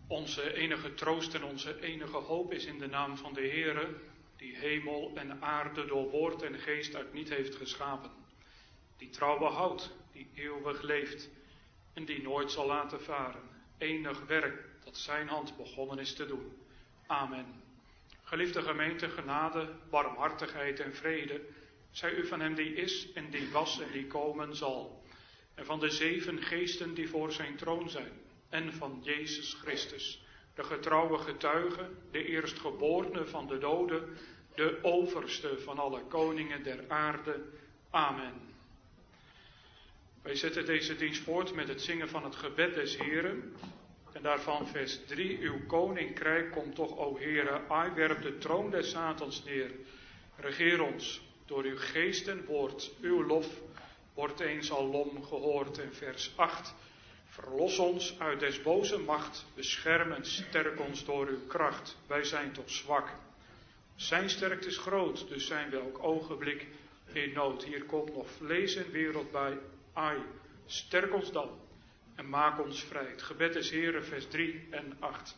Onze enige troost en onze enige hoop is in de naam van de Heere, die hemel en aarde door woord en geest uit niet heeft geschapen. Die trouw behoudt, die eeuwig leeft en die nooit zal laten varen. Enig werk dat zijn hand begonnen is te doen. Amen. Geliefde gemeente, genade, barmhartigheid en vrede zij u van hem die is en die was en die komen zal. En van de 7 geesten die voor zijn troon zijn. En van Jezus Christus, de getrouwe getuige, de eerstgeborene van de doden, de overste van alle koningen der aarde. Amen. Wij zetten deze dienst voort met het zingen van het gebed des Heren. En daarvan vers 3. Uw koninkrijk komt toch, o Heere, ai werp de troon des Satans neer. Regeer ons door uw geest en woord, uw lof wordt eens alom gehoord. En vers 8. Verlos ons uit des boze macht, bescherm en sterk ons door uw kracht. Wij zijn toch zwak. Zijn sterkte is groot, dus zijn we elk ogenblik in nood. Hier komt nog vlees en wereld bij. Ai, sterk ons dan en maak ons vrij. Het gebed des Heren, vers 3 en 8.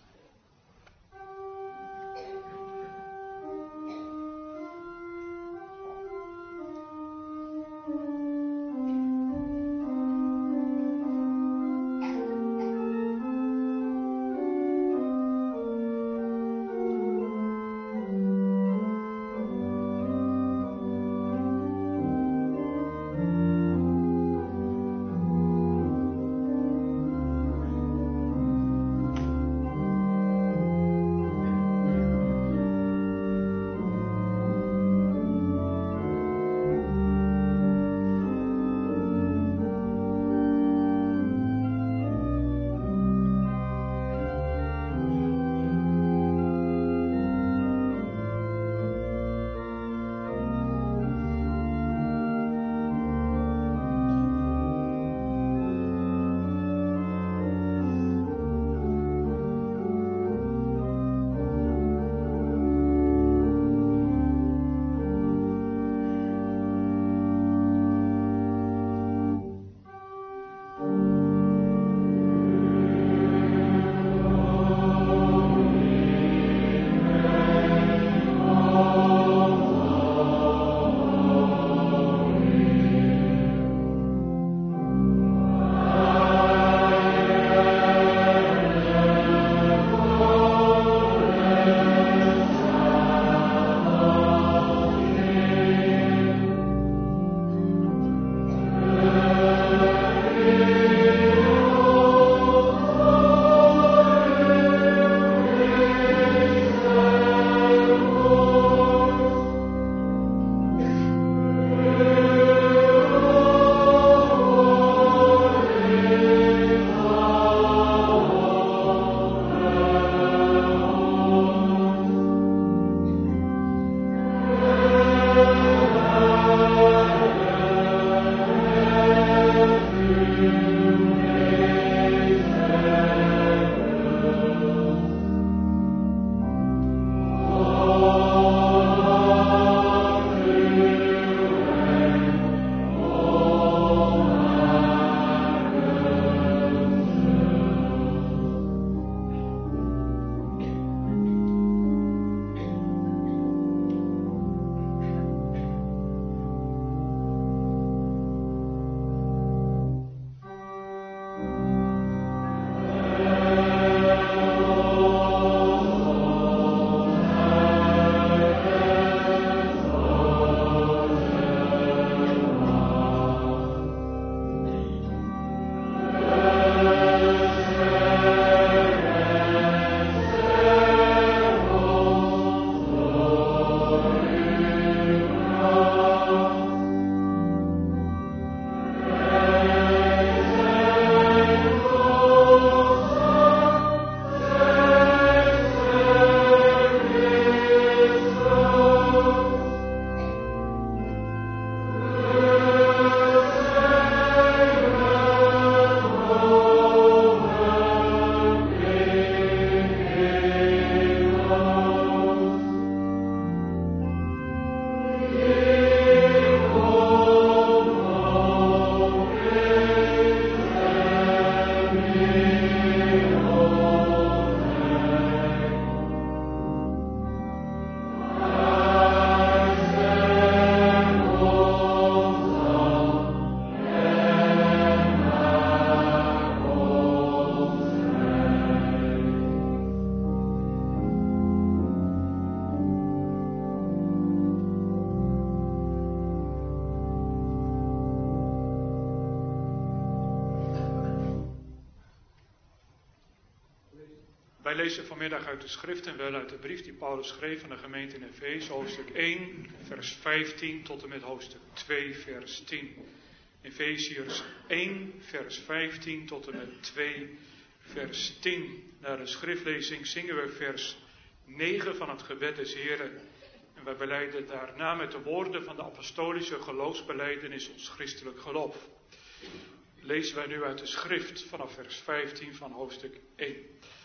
Wij lezen vanmiddag uit de schrift en wel uit de brief die Paulus schreef aan de gemeente in Efeze, hoofdstuk 1, vers 15 tot en met hoofdstuk 2, vers 10. Efeziërs 1, vers 15 tot en met 2, vers 10. Na de schriftlezing zingen we vers 9 van het gebed des Heren. En wij belijden daarna met de woorden van de apostolische geloofsbelijdenis ons christelijk geloof. Lezen wij nu uit de schrift vanaf vers 15 van hoofdstuk 1.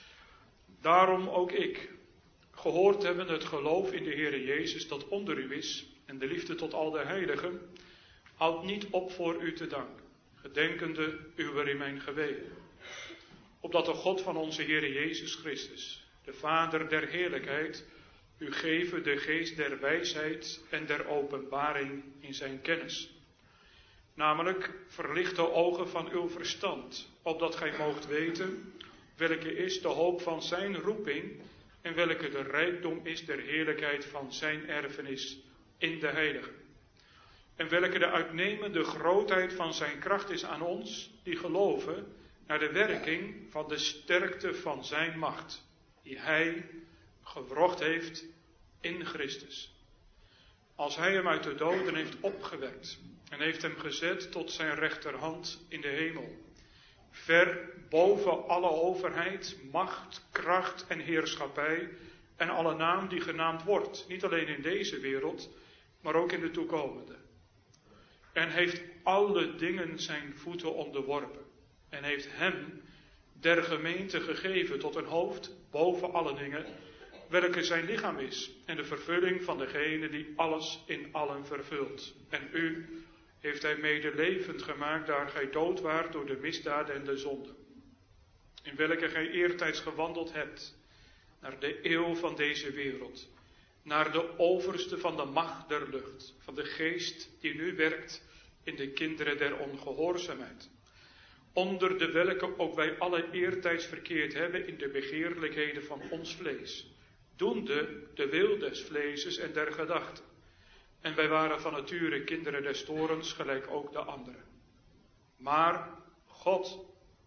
Daarom ook ik, gehoord hebben het geloof in de Heere Jezus dat onder u is, en de liefde tot al de heiligen, houd niet op voor u te danken, gedenkende uwer in mijn geweten. Opdat de God van onze Heere Jezus Christus, de Vader der heerlijkheid, u geven de geest der wijsheid en der openbaring in zijn kennis. Namelijk, verlicht de ogen van uw verstand, opdat gij moogt weten welke is de hoop van zijn roeping en welke de rijkdom is der heerlijkheid van zijn erfenis in de heiligen. En welke de uitnemende grootheid van zijn kracht is aan ons, die geloven, naar de werking van de sterkte van zijn macht, die hij gewrocht heeft in Christus. Als hij hem uit de doden heeft opgewekt en heeft hem gezet tot zijn rechterhand in de hemel, ver boven alle overheid, macht, kracht en heerschappij en alle naam die genaamd wordt, niet alleen in deze wereld, maar ook in de toekomende. En heeft alle dingen zijn voeten onderworpen en heeft hem der gemeente gegeven tot een hoofd boven alle dingen, welke zijn lichaam is en de vervulling van degene die alles in allen vervult. En u heeft hij mede levend gemaakt, daar gij dood waart door de misdaden en de zonden, in welke gij eertijds gewandeld hebt, naar de eeuw van deze wereld, naar de overste van de macht der lucht, van de geest die nu werkt in de kinderen der ongehoorzaamheid, onder de welke ook wij alle eertijds verkeerd hebben in de begeerlijkheden van ons vlees, doende de wil des vleeses en der gedachten. En wij waren van nature kinderen des toorns, gelijk ook de anderen. Maar God,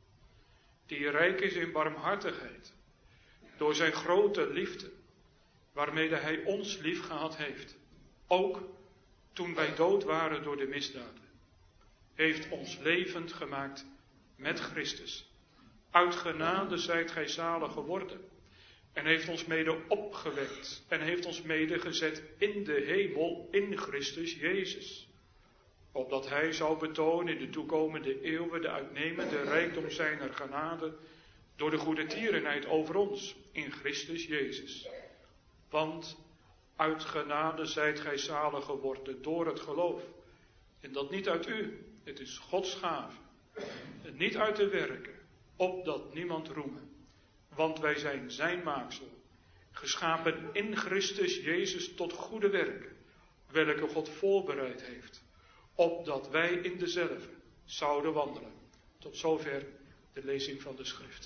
die rijk is in barmhartigheid, door zijn grote liefde, waarmede hij ons lief gehad heeft, ook toen wij dood waren door de misdaden, heeft ons levend gemaakt met Christus. Uit genade zijt gij zalig geworden. En heeft ons mede opgewekt en heeft ons mede gezet in de hemel in Christus Jezus. Opdat hij zou betonen in de toekomende eeuwen de uitnemende rijkdom zijner genade door de goede tierenheid over ons in Christus Jezus. Want uit genade zijt gij zalig geworden door het geloof. En dat niet uit u, het is Gods gave. En niet uit de werken, opdat niemand roeme. Want wij zijn zijn maaksel, geschapen in Christus Jezus tot goede werken, welke God voorbereid heeft, opdat wij in dezelfde zouden wandelen. Tot zover de lezing van de schrift.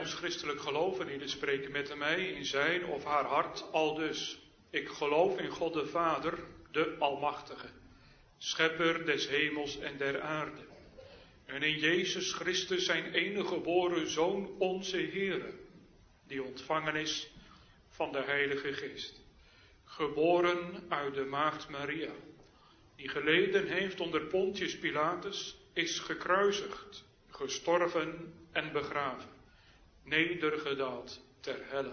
tijdens christelijk geloof, en ieder spreken met mij in zijn of haar hart aldus. Ik geloof in God de Vader, de Almachtige, schepper des hemels en der aarde. En in Jezus Christus, zijn enige geboren Zoon, onze Heere, die ontvangen is van de Heilige Geest. Geboren uit de maagd Maria, die geleden heeft onder Pontius Pilatus, is gekruisigd, gestorven en begraven, nedergedaald ter helle.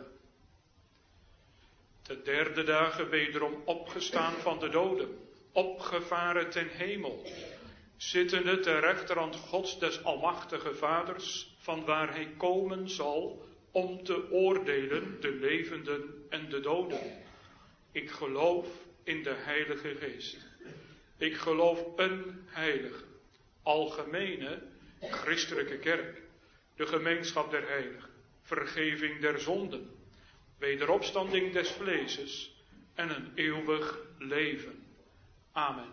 Te derde dagen wederom opgestaan van de doden, opgevaren ten hemel, zittende ter rechterhand Gods des Almachtige Vaders, van waar hij komen zal om te oordelen de levenden en de doden. Ik geloof in de Heilige Geest. Ik geloof een heilige, algemene, christelijke kerk, de gemeenschap der heiligen, vergeving der zonden, wederopstanding des vleeses en een eeuwig leven. Amen.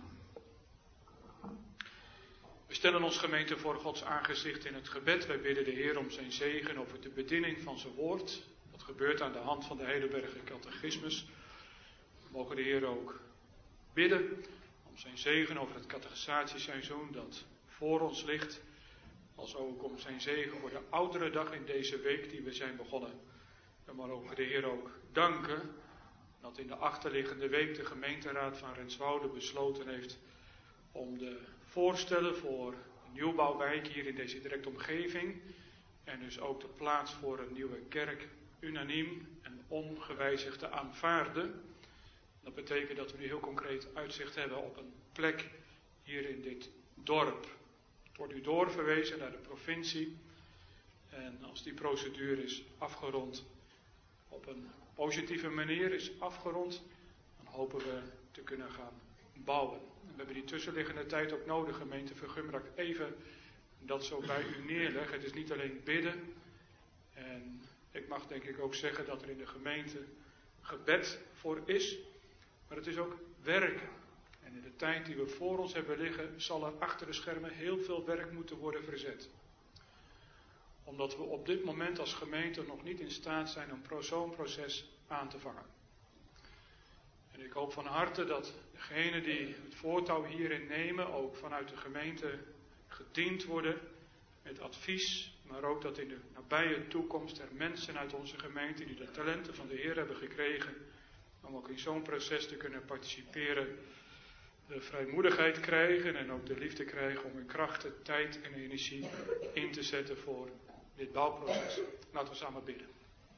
We stellen ons gemeente voor Gods aangezicht in het gebed. Wij bidden de Heer om zijn zegen over de bediening van zijn woord. Dat gebeurt aan de hand van de Heidelberger Catechismus. We mogen de Heer ook bidden om zijn zegen over het catechisatieseizoen dat voor ons ligt. Als ook om zijn zegen voor de oudere dag in deze week die we zijn begonnen. We mogen de Heer ook danken dat in de achterliggende week de gemeenteraad van Renswoude besloten heeft om de voorstellen voor een nieuwbouwwijk hier in deze directe omgeving en dus ook de plaats voor een nieuwe kerk unaniem en ongewijzigd te aanvaarden. Dat betekent dat we nu heel concreet uitzicht hebben op een plek hier in dit dorp. Het wordt nu doorverwezen naar de provincie en als die procedure is afgerond, op een positieve manier is afgerond, dan hopen we te kunnen gaan bouwen. We hebben die tussenliggende tijd ook nodig, gemeente Vergum, dat ik even dat zo bij u neerleg. Het is niet alleen bidden. En ik mag denk ik ook zeggen dat er in de gemeente gebed voor is. Maar het is ook werken. En in de tijd die we voor ons hebben liggen, zal er achter de schermen heel veel werk moeten worden verzet. Omdat we op dit moment als gemeente nog niet in staat zijn om zo'n proces aan te vangen. En ik hoop van harte dat degenen die het voortouw hierin nemen, ook vanuit de gemeente gediend worden met advies, maar ook dat in de nabije toekomst er mensen uit onze gemeente die de talenten van de Heer hebben gekregen, om ook in zo'n proces te kunnen participeren, de vrijmoedigheid krijgen en ook de liefde krijgen om hun krachten, tijd en energie in te zetten voor dit bouwproces. Laten we samen bidden.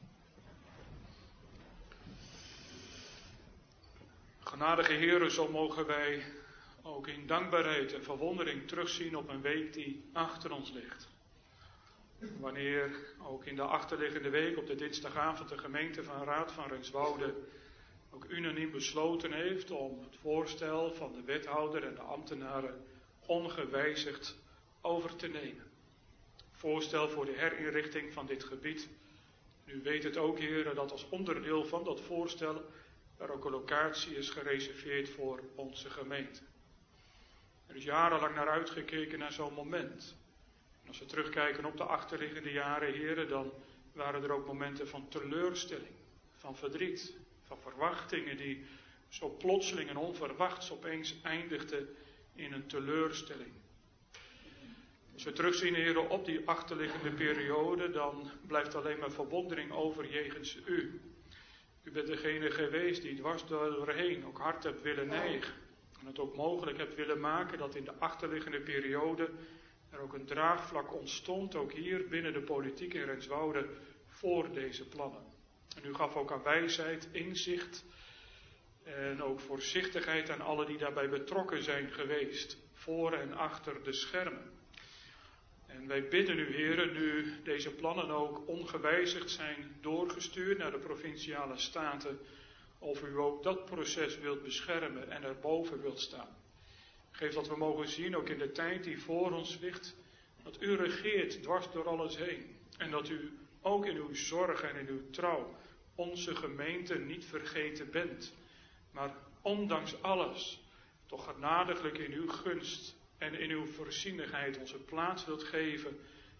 Genadige Heere, zo mogen wij ook in dankbaarheid en verwondering terugzien op een week die achter ons ligt. Wanneer ook in de achterliggende week op de dinsdagavond de gemeente van Raad van Renswoude ook unaniem besloten heeft om het voorstel van de wethouder en de ambtenaren ongewijzigd over te nemen. Voorstel voor de herinrichting van dit gebied. U weet het ook, heren, dat als onderdeel van dat voorstel er ook een locatie is gereserveerd voor onze gemeente. Er is jarenlang naar uitgekeken naar zo'n moment. En als we terugkijken op de achterliggende jaren, heren, dan waren er ook momenten van teleurstelling, van verdriet, van verwachtingen die zo plotseling en onverwachts opeens eindigden in een teleurstelling. Als we terugzien, heren, op die achterliggende periode, dan blijft alleen maar verwondering over jegens u. U bent degene geweest die dwars doorheen ook hard hebt willen neigen. En het ook mogelijk hebt willen maken dat in de achterliggende periode er ook een draagvlak ontstond, ook hier binnen de politiek in Renswoude, voor deze plannen. En u gaf ook aan wijsheid, inzicht en ook voorzichtigheid aan alle die daarbij betrokken zijn geweest, voor en achter de schermen. En wij bidden u, heren, nu deze plannen ook ongewijzigd zijn doorgestuurd naar de provinciale staten, of u ook dat proces wilt beschermen en erboven wilt staan. Geef dat we mogen zien, ook in de tijd die voor ons ligt, dat u regeert dwars door alles heen. En dat u ook in uw zorg en in uw trouw onze gemeente niet vergeten bent. Maar ondanks alles toch genadiglijk in uw gunst en in uw voorzienigheid onze plaats wilt geven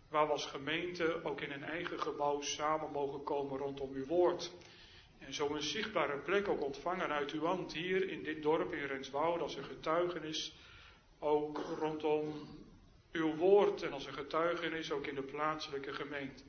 waar we als gemeente ook in een eigen gebouw samen mogen komen rondom uw woord. En zo een zichtbare plek ook ontvangen uit uw hand hier in dit dorp in Renswoude als een getuigenis ook rondom uw woord en als een getuigenis ook in de plaatselijke gemeente.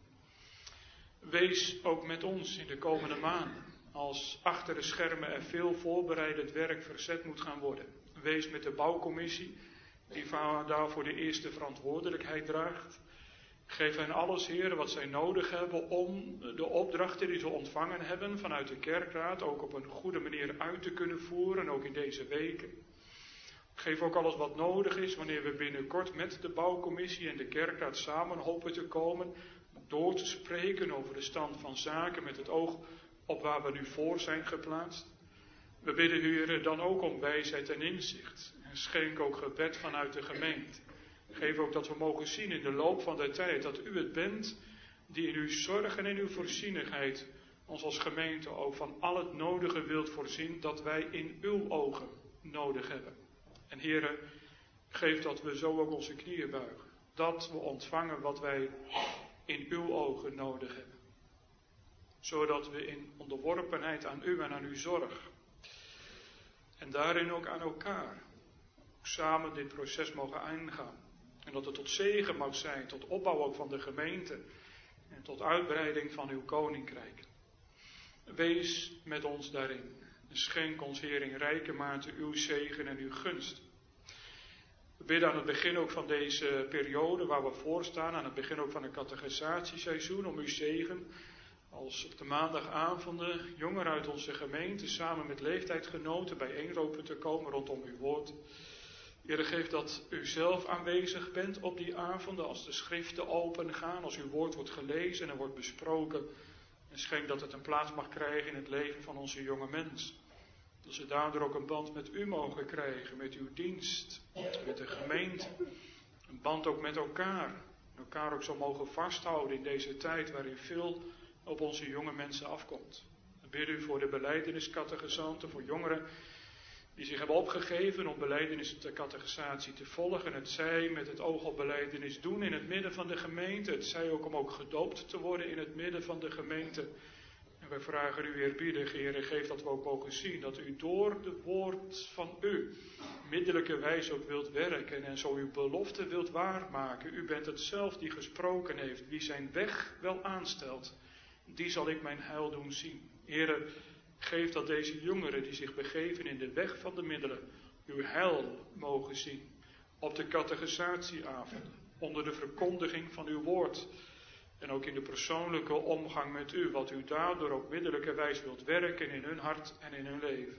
Wees ook met ons in de komende maanden, als achter de schermen er veel voorbereidend werk verzet moet gaan worden. Wees met de bouwcommissie, die daarvoor de eerste verantwoordelijkheid draagt. Geef hen alles, Heer, wat zij nodig hebben om de opdrachten die ze ontvangen hebben vanuit de kerkraad ook op een goede manier uit te kunnen voeren, ook in deze weken. Geef ook alles wat nodig is wanneer we binnenkort met de bouwcommissie en de kerkraad samen hopen te komen, door te spreken over de stand van zaken met het oog op waar we nu voor zijn geplaatst. We bidden u, Heer, dan ook om wijsheid en inzicht. En schenk ook gebed vanuit de gemeente. Geef ook dat we mogen zien in de loop van de tijd dat u het bent die in uw zorg en in uw voorzienigheid ons als gemeente ook van al het nodige wilt voorzien dat wij in uw ogen nodig hebben. En Heere, geef dat we zo ook onze knieën buigen. Dat we ontvangen wat wij in uw ogen nodig hebben. Zodat we in onderworpenheid aan u en aan uw zorg. En daarin ook aan elkaar. Ook samen dit proces mogen aangaan. En dat het tot zegen mag zijn, tot opbouw ook van de gemeente. En tot uitbreiding van uw koninkrijk. Wees met ons daarin. En schenk ons, Heer, in rijke mate uw zegen en uw gunst. We bidden aan het begin ook van deze periode waar we voor staan, aan het begin ook van het catechisatieseizoen, om uw zegen. Als op de maandagavonden jongeren uit onze gemeente samen met leeftijdsgenoten bijeenroepen te komen rondom uw woord. Heer, geef dat u zelf aanwezig bent op die avonden als de schriften open gaan, als uw woord wordt gelezen en wordt besproken. En schenk dat het een plaats mag krijgen in het leven van onze jonge mens. Dat ze daardoor ook een band met u mogen krijgen, met uw dienst, met de gemeente. Een band ook met elkaar. Elkaar ook zo mogen vasthouden in deze tijd waarin veel op onze jonge mensen afkomt. We bidden u voor de belijdeniscatechisanten, voor jongeren die zich hebben opgegeven om belijdenis de catechisatie te volgen. Het zij met het oog op belijdenis doen in het midden van de gemeente. Het zij ook om ook gedoopt te worden in het midden van de gemeente. En wij vragen u eerbiedig, Heer, geef dat we ook mogen zien dat u door de woord van u middelijke wijze ook wilt werken en zo uw belofte wilt waarmaken. U bent het zelf die gesproken heeft. Wie zijn weg wel aanstelt, die zal ik mijn heil doen zien. Heer, geef dat deze jongeren die zich begeven in de weg van de middelen uw heil mogen zien. Op de catechisatieavond, onder de verkondiging van uw woord. En ook in de persoonlijke omgang met u, wat u daardoor ook middelijkerwijs wilt werken in hun hart en in hun leven.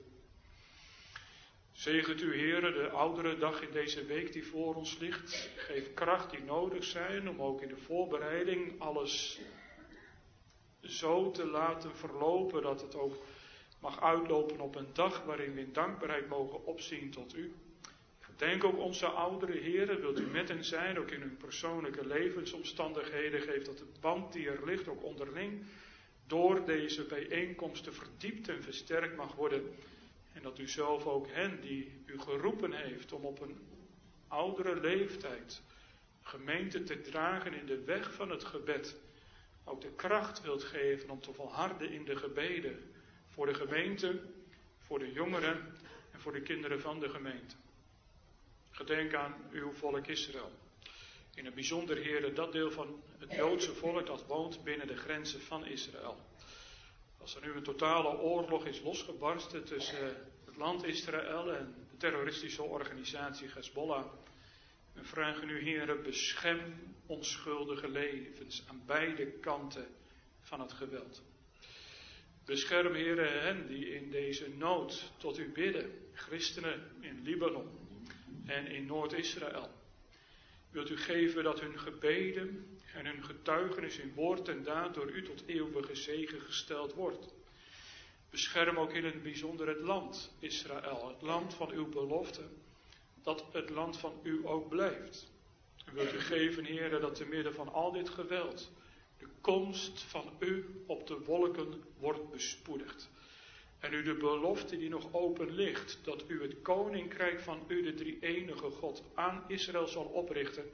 Zegent u, Heere, de oudere dag in deze week die voor ons ligt. Geef kracht die nodig zijn om ook in de voorbereiding alles zo te laten verlopen dat het ook mag uitlopen op een dag waarin we in dankbaarheid mogen opzien tot u. Denk ook onze oudere heren, wilt u met hen zijn, ook in hun persoonlijke levensomstandigheden. Geef dat de band die er ligt, ook onderling, door deze bijeenkomsten verdiept en versterkt mag worden. En dat u zelf ook hen die u geroepen heeft om op een oudere leeftijd gemeente te dragen in de weg van het gebed, ook de kracht wilt geven om te volharden in de gebeden voor de gemeente, voor de jongeren en voor de kinderen van de gemeente. Gedenk aan uw volk Israël. In het bijzonder, Heere, dat deel van het Joodse volk dat woont binnen de grenzen van Israël. Als er nu een totale oorlog is losgebarsten tussen het land Israël en de terroristische organisatie Hezbollah. We vragen u, Heere, bescherm onschuldige levens aan beide kanten van het geweld. Bescherm, Heere, hen die in deze nood tot u bidden, christenen in Libanon en in Noord-Israël. Wilt u geven dat hun gebeden en hun getuigenis in woord en daad door u tot eeuwige zegen gesteld wordt. Bescherm ook in het bijzonder het land Israël, het land van uw belofte, dat het land van u ook blijft. En wilt u geven, Heere, dat te midden van al dit geweld de komst van u op de wolken wordt bespoedigd. En u de belofte die nog open ligt, dat u het koninkrijk van u, de drie-enige God, aan Israël zal oprichten,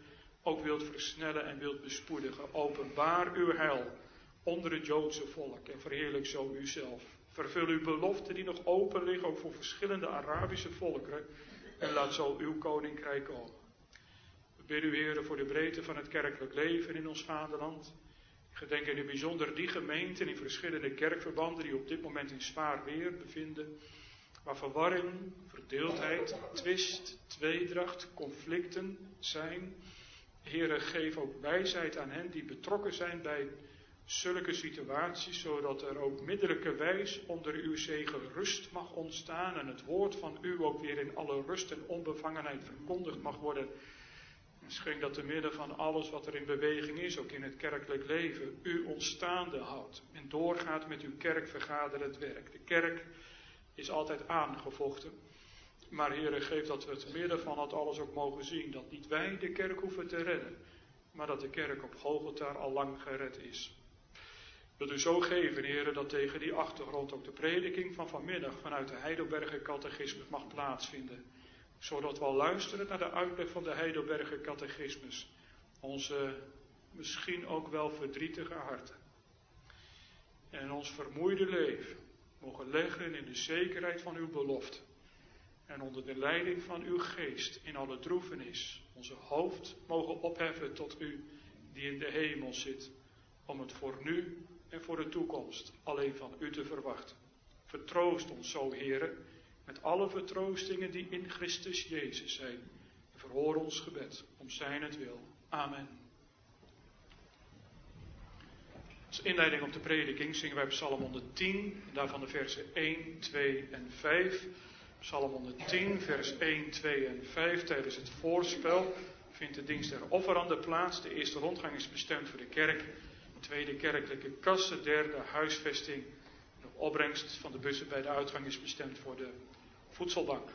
ook wilt versnellen en wilt bespoedigen. Openbaar uw heil onder het Joodse volk en verheerlijk zo uzelf. Vervul uw beloften die nog open liggen, ook voor verschillende Arabische volkeren, en laat zo uw koninkrijk komen. We bidden u, Heere, voor de breedte van het kerkelijk leven in ons vaderland. Gedenk in het bijzonder die gemeenten in verschillende kerkverbanden die op dit moment in zwaar weer bevinden, waar verwarring, verdeeldheid, twist, tweedracht, conflicten zijn. Heere, geef ook wijsheid aan hen die betrokken zijn bij zulke situaties, zodat er ook middelijkerwijs onder uw zegen rust mag ontstaan en het woord van u ook weer in alle rust en onbevangenheid verkondigd mag worden. Misschien dat te midden van alles wat er in beweging is, ook in het kerkelijk leven, u ons staande houdt en doorgaat met uw kerkvergaderend werk. De kerk is altijd aangevochten, maar Heere, geef dat we het midden van dat alles ook mogen zien, dat niet wij de kerk hoeven te redden, maar dat de kerk op Golgotha al lang gered is. Wilt u zo geven, Heere, dat tegen die achtergrond ook de prediking van vanmiddag vanuit de Heidelberger Catechismus mag plaatsvinden, zodat we al luisteren naar de uitleg van de Heidelberger Catechismus, onze misschien ook wel verdrietige harten en ons vermoeide leven mogen leggen in de zekerheid van uw belofte en onder de leiding van uw geest in alle droefenis onze hoofd mogen opheffen tot u die in de hemel zit, om het voor nu en voor de toekomst alleen van u te verwachten. Vertroost ons zo, Heere, met alle vertroostingen die in Christus Jezus zijn. En verhoor ons gebed om zijnentwil. Amen. Als inleiding op de prediking zingen wij Psalm 110, daarvan de versen 1, 2 en 5. Psalm 110, vers 1, 2 en 5. Tijdens het voorspel vindt de dienst der offeranden plaats. De eerste rondgang is bestemd voor de kerk. De tweede kerkelijke kas, de derde huisvesting. De opbrengst van de bussen bij de uitgang is bestemd voor de voedselbank.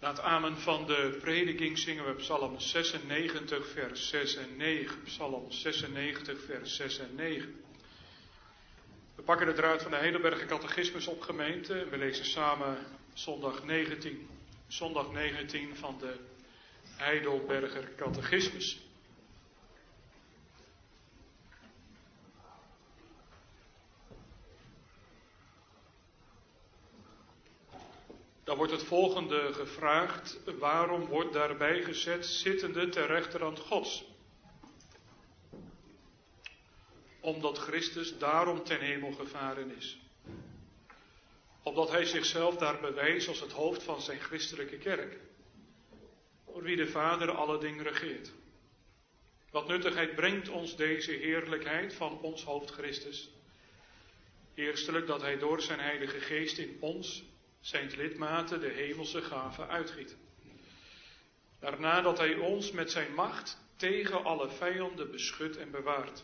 Na het amen van de prediking zingen we Psalm 96, vers 6 en 9. Psalm 96, vers 6 en 9. We pakken de draad van de Heidelberger Catechismus op, gemeente. We lezen samen zondag 19. Zondag 19 van de Heidelberger Catechismus. Dan wordt het volgende gevraagd: waarom wordt daarbij gezet zittende ter rechterhand Gods? Omdat Christus daarom ten hemel gevaren is. Opdat hij zichzelf daar bewijst als het hoofd van zijn christelijke kerk, door wie de Vader alle dingen regeert. Wat nuttigheid brengt ons deze heerlijkheid van ons hoofd Christus? Eerstelijk dat hij door zijn Heilige Geest in ons, zijn lidmaten, de hemelse gaven uitgiet. Daarna dat hij ons met zijn macht tegen alle vijanden beschut en bewaart.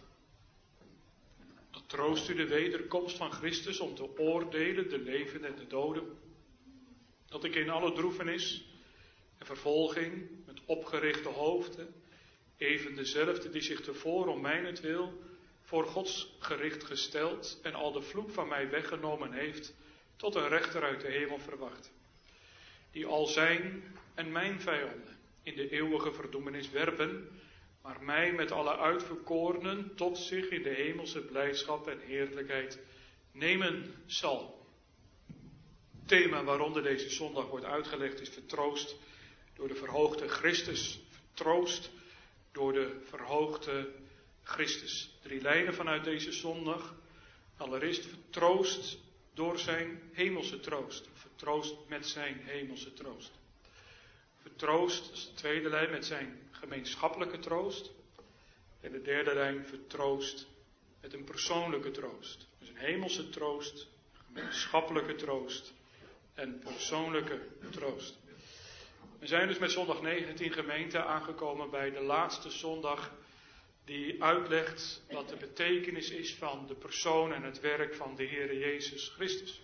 Dat troost u de wederkomst van Christus om te oordelen de levenden en de doden. Dat ik in alle droefenis en vervolging met opgerichte hoofden, even dezelfde die zich tevoren om mijnentwil voor Gods gericht gesteld en al de vloek van mij weggenomen heeft, tot een rechter uit de hemel verwacht, die al zijn en mijn vijanden in de eeuwige verdoemenis werpen, maar mij met alle uitverkorenen tot zich in de hemelse blijdschap en heerlijkheid nemen zal. Het thema waaronder deze zondag wordt uitgelegd is vertroost door de verhoogde Christus. Vertroost door de verhoogde Christus. 3 lijnen vanuit deze zondag. Allereerst vertroost door zijn hemelse troost. Vertroost met zijn hemelse troost. Vertroost, dat is de tweede lijn, met zijn gemeenschappelijke troost. En de derde lijn, vertroost met een persoonlijke troost. Dus een hemelse troost, gemeenschappelijke troost en persoonlijke troost. We zijn dus met zondag 19 gemeente aangekomen bij de laatste zondag die uitlegt wat de betekenis is van de persoon en het werk van de Heere Jezus Christus.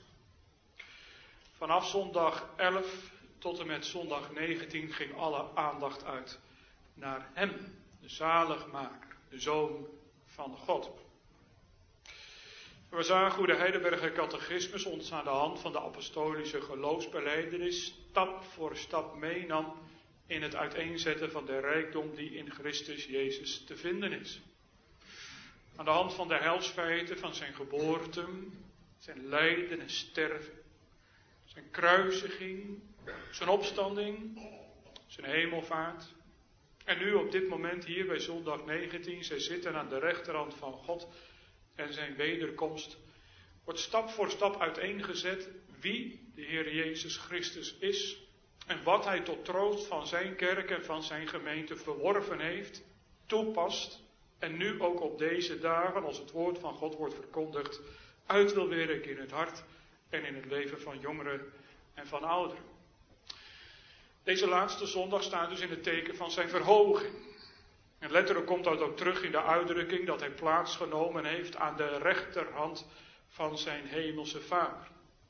Vanaf zondag 11 tot en met zondag 19 ging alle aandacht uit naar hem, de zaligmaker, de Zoon van God. We zagen hoe de Heidelberger Catechismus ons aan de hand van de apostolische geloofsbelijdenis stap voor stap meenam in het uiteenzetten van de rijkdom die in Christus Jezus te vinden is. Aan de hand van de heilsfeiten van zijn geboorte, zijn lijden en sterven, zijn kruisiging, zijn opstanding, zijn hemelvaart. En nu op dit moment hier bij zondag 19, zij zitten aan de rechterhand van God en zijn wederkomst, wordt stap voor stap uiteengezet wie de Heer Jezus Christus is en wat hij tot troost van zijn kerk en van zijn gemeente verworven heeft, toepast en nu ook op deze dagen, als het woord van God wordt verkondigd, uit wil werken in het hart en in het leven van jongeren en van ouderen. Deze laatste zondag staat dus in het teken van zijn verhoging. En letterlijk komt dat ook terug in de uitdrukking dat hij plaatsgenomen heeft aan de rechterhand van zijn hemelse Vader.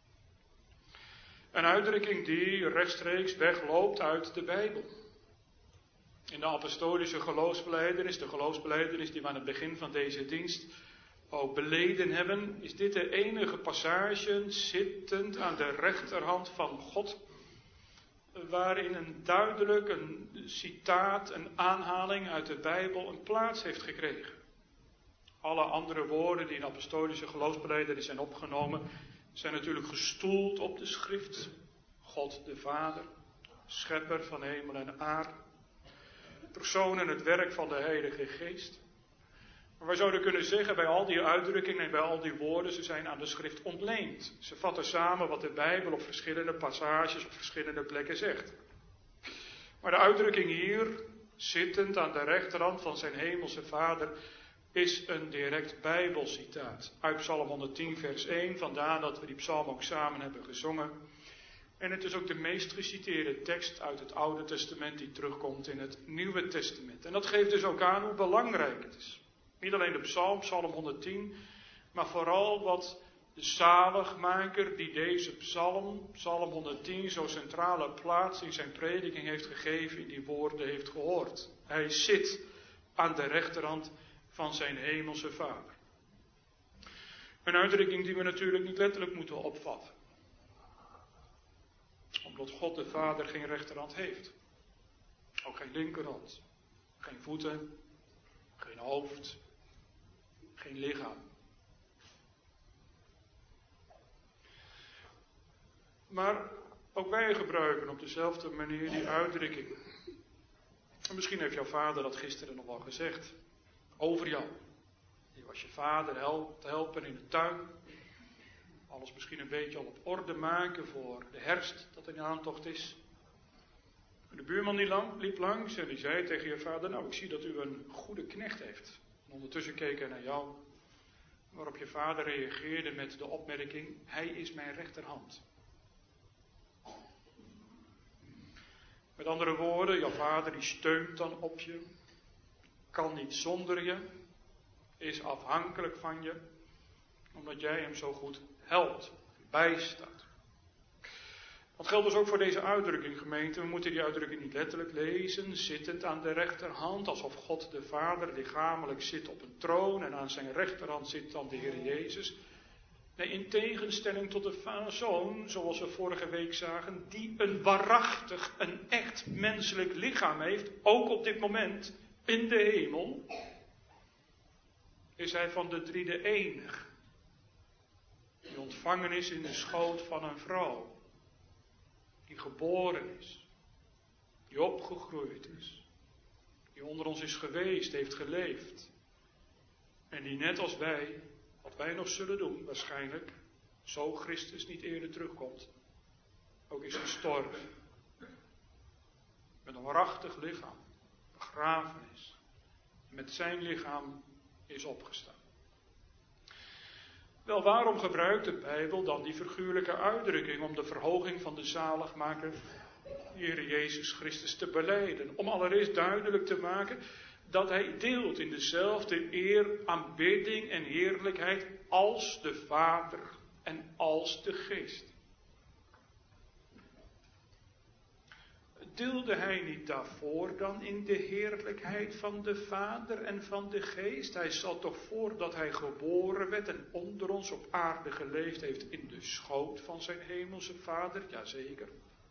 Een uitdrukking die rechtstreeks wegloopt uit de Bijbel. In de apostolische geloofsbelijdenis, de geloofsbelijdenis die we aan het begin van deze dienst ook beleden hebben, is dit de enige passage zittend aan de rechterhand van God, waarin een duidelijk een citaat, een aanhaling uit de Bijbel een plaats heeft gekregen. Alle andere woorden die in de apostolische geloofsbelijdenis zijn opgenomen, zijn natuurlijk gestoeld op de schrift. God de Vader, schepper van hemel en aarde, persoon en het werk van de Heilige Geest. Maar wij zouden kunnen zeggen bij al die uitdrukkingen en bij al die woorden, ze zijn aan de schrift ontleend. Ze vatten samen wat de Bijbel op verschillende passages op verschillende plekken zegt. Maar de uitdrukking hier, zittend aan de rechterhand van zijn hemelse Vader, is een direct Bijbelcitaat. Uit Psalm 110 vers 1, vandaar dat we die psalm ook samen hebben gezongen. En het is ook de meest geciteerde tekst uit het Oude Testament die terugkomt in het Nieuwe Testament. En dat geeft dus ook aan hoe belangrijk het is. Niet alleen de psalm, Psalm 110, maar vooral wat De zaligmaker die deze psalm 110, zo centrale plaats in zijn prediking heeft gegeven, in die woorden heeft gehoord. Hij zit aan de rechterhand van zijn hemelse Vader. Een uitdrukking die we natuurlijk niet letterlijk moeten opvatten. Omdat God de Vader geen rechterhand heeft. Ook geen linkerhand. Geen voeten. Geen hoofd. Geen lichaam. Maar ook wij gebruiken op dezelfde manier die uitdrukking. En misschien heeft jouw vader dat gisteren nog wel gezegd. Over jou. Je was je vader te helpen in de tuin. Alles misschien een beetje al op orde maken voor de herfst dat in aantocht is. En de buurman die liep langs en die zei tegen je vader, nou ik zie dat u een goede knecht heeft. En ondertussen keek hij naar jou. Waarop je vader reageerde met de opmerking, hij is mijn rechterhand. Met andere woorden, jouw vader die steunt dan op je. Kan niet zonder je. Is afhankelijk van je. Omdat jij hem zo goed helpt, bijstaat. Dat geldt dus ook voor deze uitdrukking, gemeente. We moeten die uitdrukking niet letterlijk lezen, zittend aan de rechterhand, alsof God de Vader lichamelijk zit op een troon en aan zijn rechterhand zit dan de Heer Jezus. Nee, in tegenstelling tot de Zoon, zoals we vorige week zagen, die een waarachtig, een echt menselijk lichaam heeft, ook op dit moment in de hemel, is hij van de drie de enig. Die ontvangen is in de schoot van een vrouw. Die geboren is. Die opgegroeid is. Die onder ons is geweest, heeft geleefd. En die net als wij, wat wij nog zullen doen, waarschijnlijk, zo Christus niet eerder terugkomt, ook is gestorven. Met een waarachtig lichaam, begraven is. Met zijn lichaam is opgestaan. Wel, waarom gebruikt de Bijbel dan die figuurlijke uitdrukking om de verhoging van de zaligmaker, Heer Jezus Christus, te belijden? Om allereerst duidelijk te maken dat hij deelt in dezelfde eer, aanbidding en heerlijkheid als de Vader en als de Geest. Deelde hij niet daarvoor dan in de heerlijkheid van de Vader en van de Geest? Hij zat toch voordat hij geboren werd en onder ons op aarde geleefd heeft in de schoot van zijn hemelse Vader? Jazeker.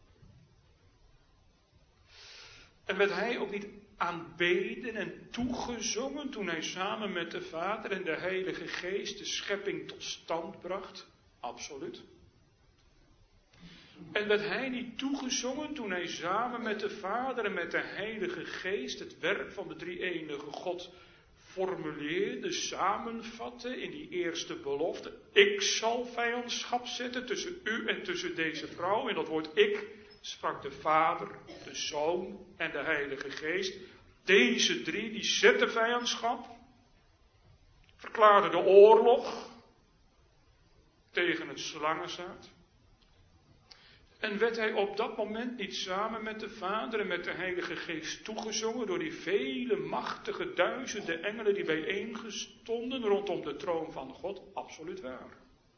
En werd hij ook niet aanbeden en toegezongen toen hij samen met de Vader en de Heilige Geest de schepping tot stand bracht? Absoluut. En werd hij niet toegezongen toen hij samen met de Vader en met de Heilige Geest het werk van de drie-enige God formuleerde, samenvatte in die eerste belofte? Ik zal vijandschap zetten tussen u en tussen deze vrouw. En dat woord ik sprak de Vader, de Zoon en de Heilige Geest. Deze drie die zetten vijandschap, verklaarden de oorlog tegen het slangenzaad. En werd hij op dat moment niet samen met de Vader en met de Heilige Geest toegezongen door die vele machtige duizenden engelen die bijeengestonden rondom de troon van God? Absoluut waar.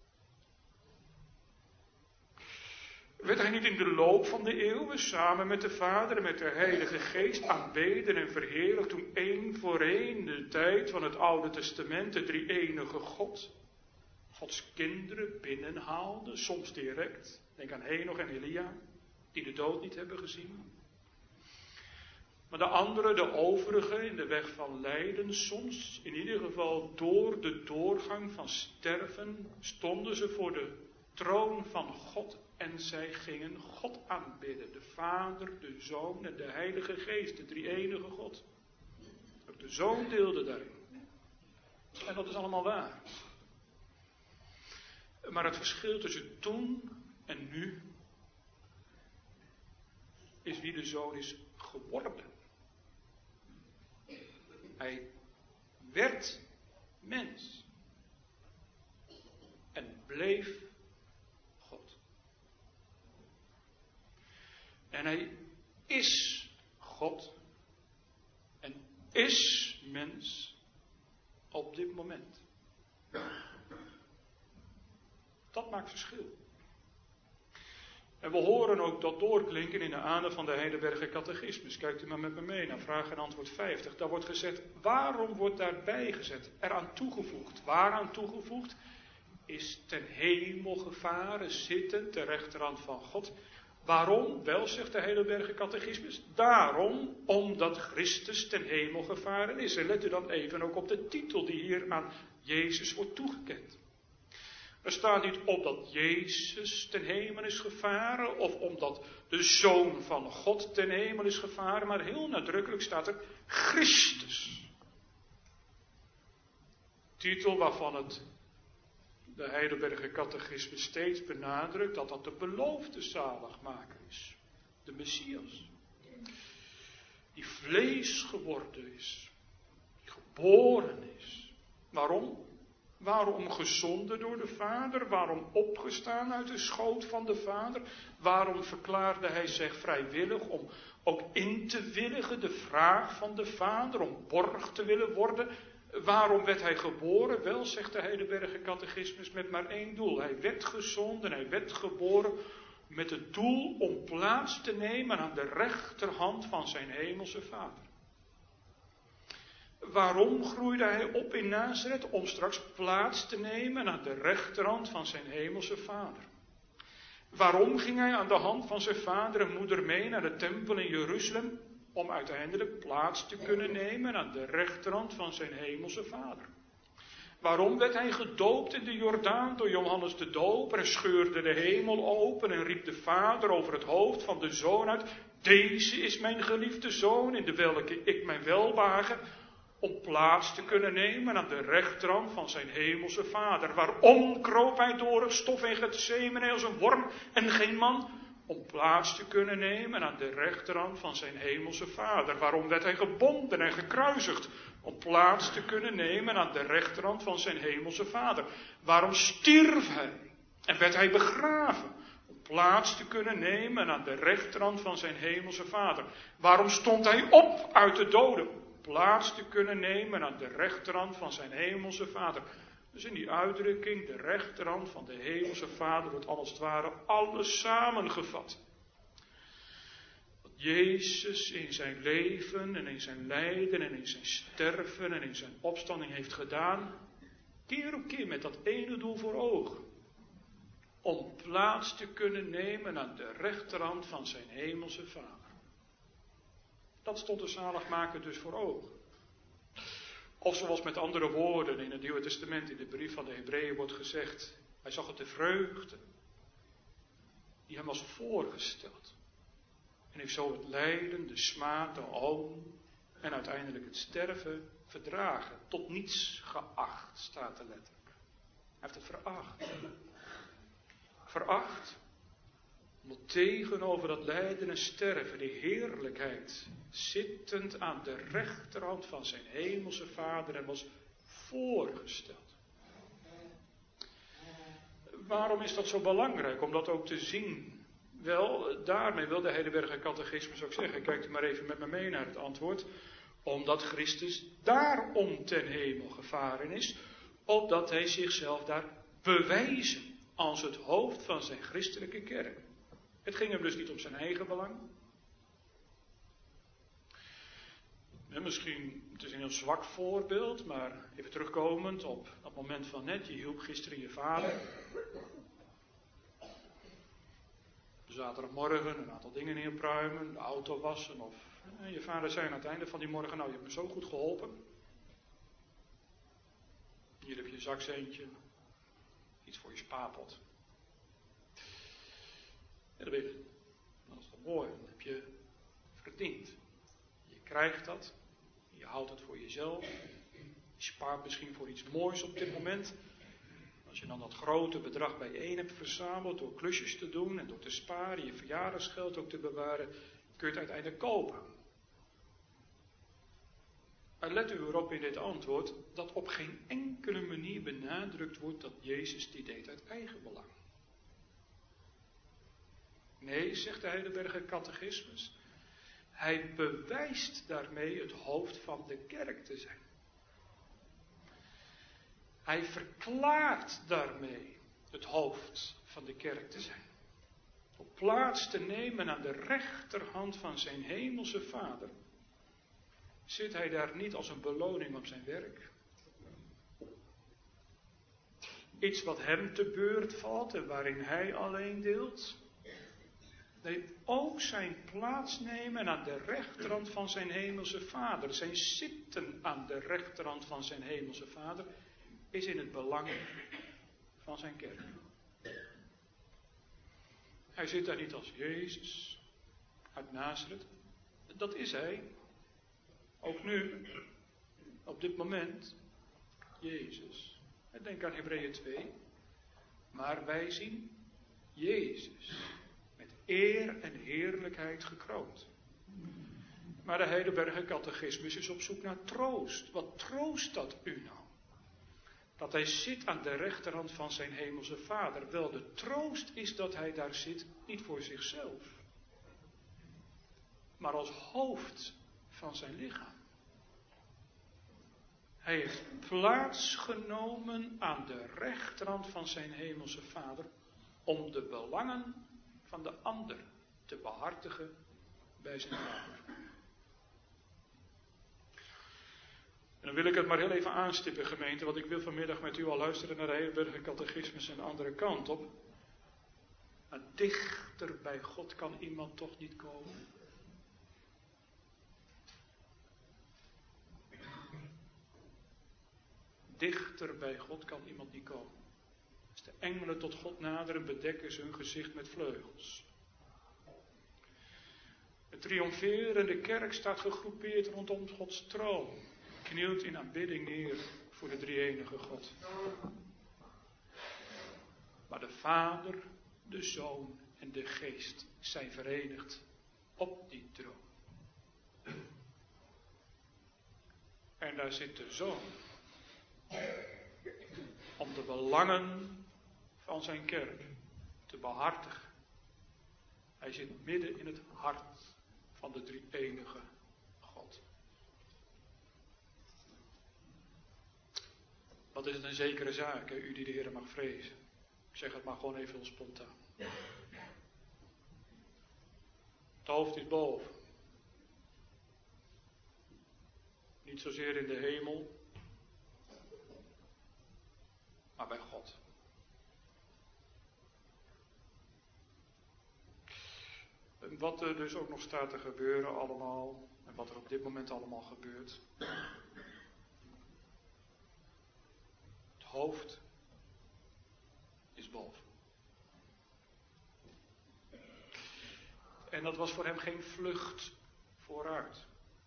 Werd hij niet in de loop van de eeuwen samen met de Vader en met de Heilige Geest aanbeden en verheerlijkt toen één voor één de tijd van het Oude Testament de drie-enige God Gods kinderen binnenhaalde, soms direct? Denk aan Henoch en Elia, die de dood niet hebben gezien. Maar de anderen, de overigen, in de weg van lijden, soms in ieder geval door de doorgang van sterven, stonden ze voor de troon van God en zij gingen God aanbidden. De Vader, de Zoon en de Heilige Geest, de drie-enige God. Ook de Zoon deelde daarin. En dat is allemaal waar. Maar het verschil tussen toen en nu is wie de Zoon is geworden. Hij werd mens en bleef God. En hij is God en is mens op dit moment. Dat maakt verschil. En we horen ook dat doorklinken in de adem van de Heidelberger Catechismus. Kijkt u maar met me mee naar vraag en antwoord 50. Daar wordt gezegd, waarom wordt daarbij gezet? Eraan toegevoegd. Waaraan toegevoegd? Is ten hemel gevaren, zittend ter rechterhand van God. Waarom? Wel, zegt de Heidelberger Catechismus. Daarom, omdat Christus ten hemel gevaren is. En let u dan even ook op de titel die hier aan Jezus wordt toegekend. Er staat niet omdat Jezus ten hemel is gevaren, of omdat de Zoon van God ten hemel is gevaren, maar heel nadrukkelijk staat er Christus. Titel waarvan de Heidelberger Catechismus steeds benadrukt dat dat de beloofde zaligmaker is. De Messias. Die vlees geworden is. Die geboren is. Waarom? Waarom gezonden door de Vader? Waarom opgestaan uit de schoot van de Vader? Waarom verklaarde hij zich vrijwillig om ook in te willigen de vraag van de Vader, om borg te willen worden? Waarom werd hij geboren? Wel, zegt de Heidelberger Catechismus, met maar één doel. Hij werd gezonden, hij werd geboren met het doel om plaats te nemen aan de rechterhand van zijn hemelse Vader. Waarom groeide hij op in Nazareth? Om straks plaats te nemen aan de rechterhand van zijn hemelse Vader. Waarom ging hij aan de hand van zijn vader en moeder mee naar de tempel in Jeruzalem? Om uiteindelijk plaats te kunnen nemen aan de rechterhand van zijn hemelse Vader. Waarom werd hij gedoopt in de Jordaan door Johannes de Doper en scheurde de hemel open en riep de Vader over het hoofd van de Zoon uit: Deze is mijn geliefde Zoon in de welke ik mijn welbehagen, om plaats te kunnen nemen aan de rechterhand van zijn hemelse Vader. Waarom kroop hij door het stof in Getsemane als een worm en geen man? Om plaats te kunnen nemen aan de rechterhand van zijn hemelse Vader. Waarom werd hij gebonden en gekruisigd? Om plaats te kunnen nemen aan de rechterhand van zijn hemelse Vader. Waarom stierf hij en werd hij begraven? Om plaats te kunnen nemen aan de rechterhand van zijn hemelse Vader. Waarom stond hij op uit de doden? Plaats te kunnen nemen aan de rechterhand van zijn hemelse Vader. Dus in die uitdrukking, de rechterhand van de hemelse Vader, wordt als het ware alles samengevat. Wat Jezus in zijn leven en in zijn lijden en in zijn sterven en in zijn opstanding heeft gedaan, keer op keer met dat ene doel voor ogen. Om plaats te kunnen nemen aan de rechterhand van zijn hemelse Vader. Dat stond de zaligmaker dus voor ogen. Of zoals met andere woorden in het Nieuwe Testament, in de brief van de Hebreeën wordt gezegd, hij zag het de vreugde die hem was voorgesteld. En heeft zo het lijden, de smaad, de hoon en uiteindelijk het sterven verdragen. Tot niets geacht, staat er letterlijk. Hij heeft het veracht. Veracht, omdat tegenover dat lijden en sterven, die heerlijkheid, zittend aan de rechterhand van zijn hemelse Vader, hem was voorgesteld. Waarom is dat zo belangrijk om dat ook te zien? Wel, daarmee wil de Heidelberger Catechismus ook zeggen. Kijkt u maar even met me mee naar het antwoord. Omdat Christus daarom ten hemel gevaren is, opdat hij zichzelf daar bewijzen als het hoofd van zijn christelijke kerk. Het ging hem dus niet om zijn eigen belang. En misschien, het is een heel zwak voorbeeld, maar even terugkomend op dat moment van net. Je hielp gisteren je vader. Zaterdagmorgen een aantal dingen neerpruimen, de auto wassen. Of je vader zei aan het einde van die morgen, nou je hebt me zo goed geholpen. Hier heb je een zakcentje, iets voor je spaarpot. Ja, dat weet je. Dat is toch mooi, dat heb je verdiend. Je krijgt dat, je houdt het voor jezelf. Je spaart misschien voor iets moois op dit moment. Als je dan dat grote bedrag bijeen hebt verzameld door klusjes te doen en door te sparen, je verjaardagsgeld ook te bewaren, kun je het uiteindelijk kopen. Maar let u erop in dit antwoord dat op geen enkele manier benadrukt wordt dat Jezus die deed uit eigen belang. Nee, zegt de Heidelberger Catechismus, hij bewijst daarmee het hoofd van de kerk te zijn. Hij verklaart daarmee het hoofd van de kerk te zijn. Op plaats te nemen aan de rechterhand van zijn hemelse Vader. Zit hij daar niet als een beloning op zijn werk? Iets wat hem te beurt valt en waarin hij alleen deelt? Nee, ook zijn plaats nemen aan de rechterhand van zijn hemelse Vader. Zijn zitten aan de rechterhand van zijn hemelse Vader is in het belang van zijn kerk. Hij zit daar niet als Jezus uit Nazareth. Dat is hij. Ook nu, op dit moment, Jezus. Denk aan Hebreeën 2. Maar wij zien Jezus met eer en heerlijkheid gekroond. Maar de Heidelberger Catechismus is op zoek naar troost. Wat troost dat u nou? Dat hij zit aan de rechterhand van zijn hemelse Vader. Wel, de troost is dat hij daar zit, niet voor zichzelf, maar als hoofd van zijn lichaam. Hij heeft plaatsgenomen aan de rechterhand van zijn hemelse Vader om de belangen van de ander te behartigen bij zijn Vader. En dan wil ik het maar heel even aanstippen, gemeente, want ik wil vanmiddag met u al luisteren naar de Heidelberger Catechismus en de andere kant op. Maar dichter bij God kan iemand toch niet komen. Dichter bij God kan iemand niet komen. Als de engelen tot God naderen, bedekken ze hun gezicht met vleugels. De triomferende kerk staat gegroepeerd rondom Gods troon. Knielt in aanbidding neer voor de drie-enige God. Maar de Vader, de Zoon en de Geest zijn verenigd op die troon. En daar zit de Zoon om de belangen van zijn kerk te behartigen. Hij zit midden in het hart van de drie-enige God. Wat is het een zekere zaak, hè? U die de Heer mag vrezen. Ik zeg het maar gewoon even heel spontaan. Het hoofd is boven. Niet zozeer in de hemel, maar bij God. En wat er dus ook nog staat te gebeuren allemaal, en wat er op dit moment allemaal gebeurt. Het hoofd is boven. En dat was voor hem geen vlucht vooruit.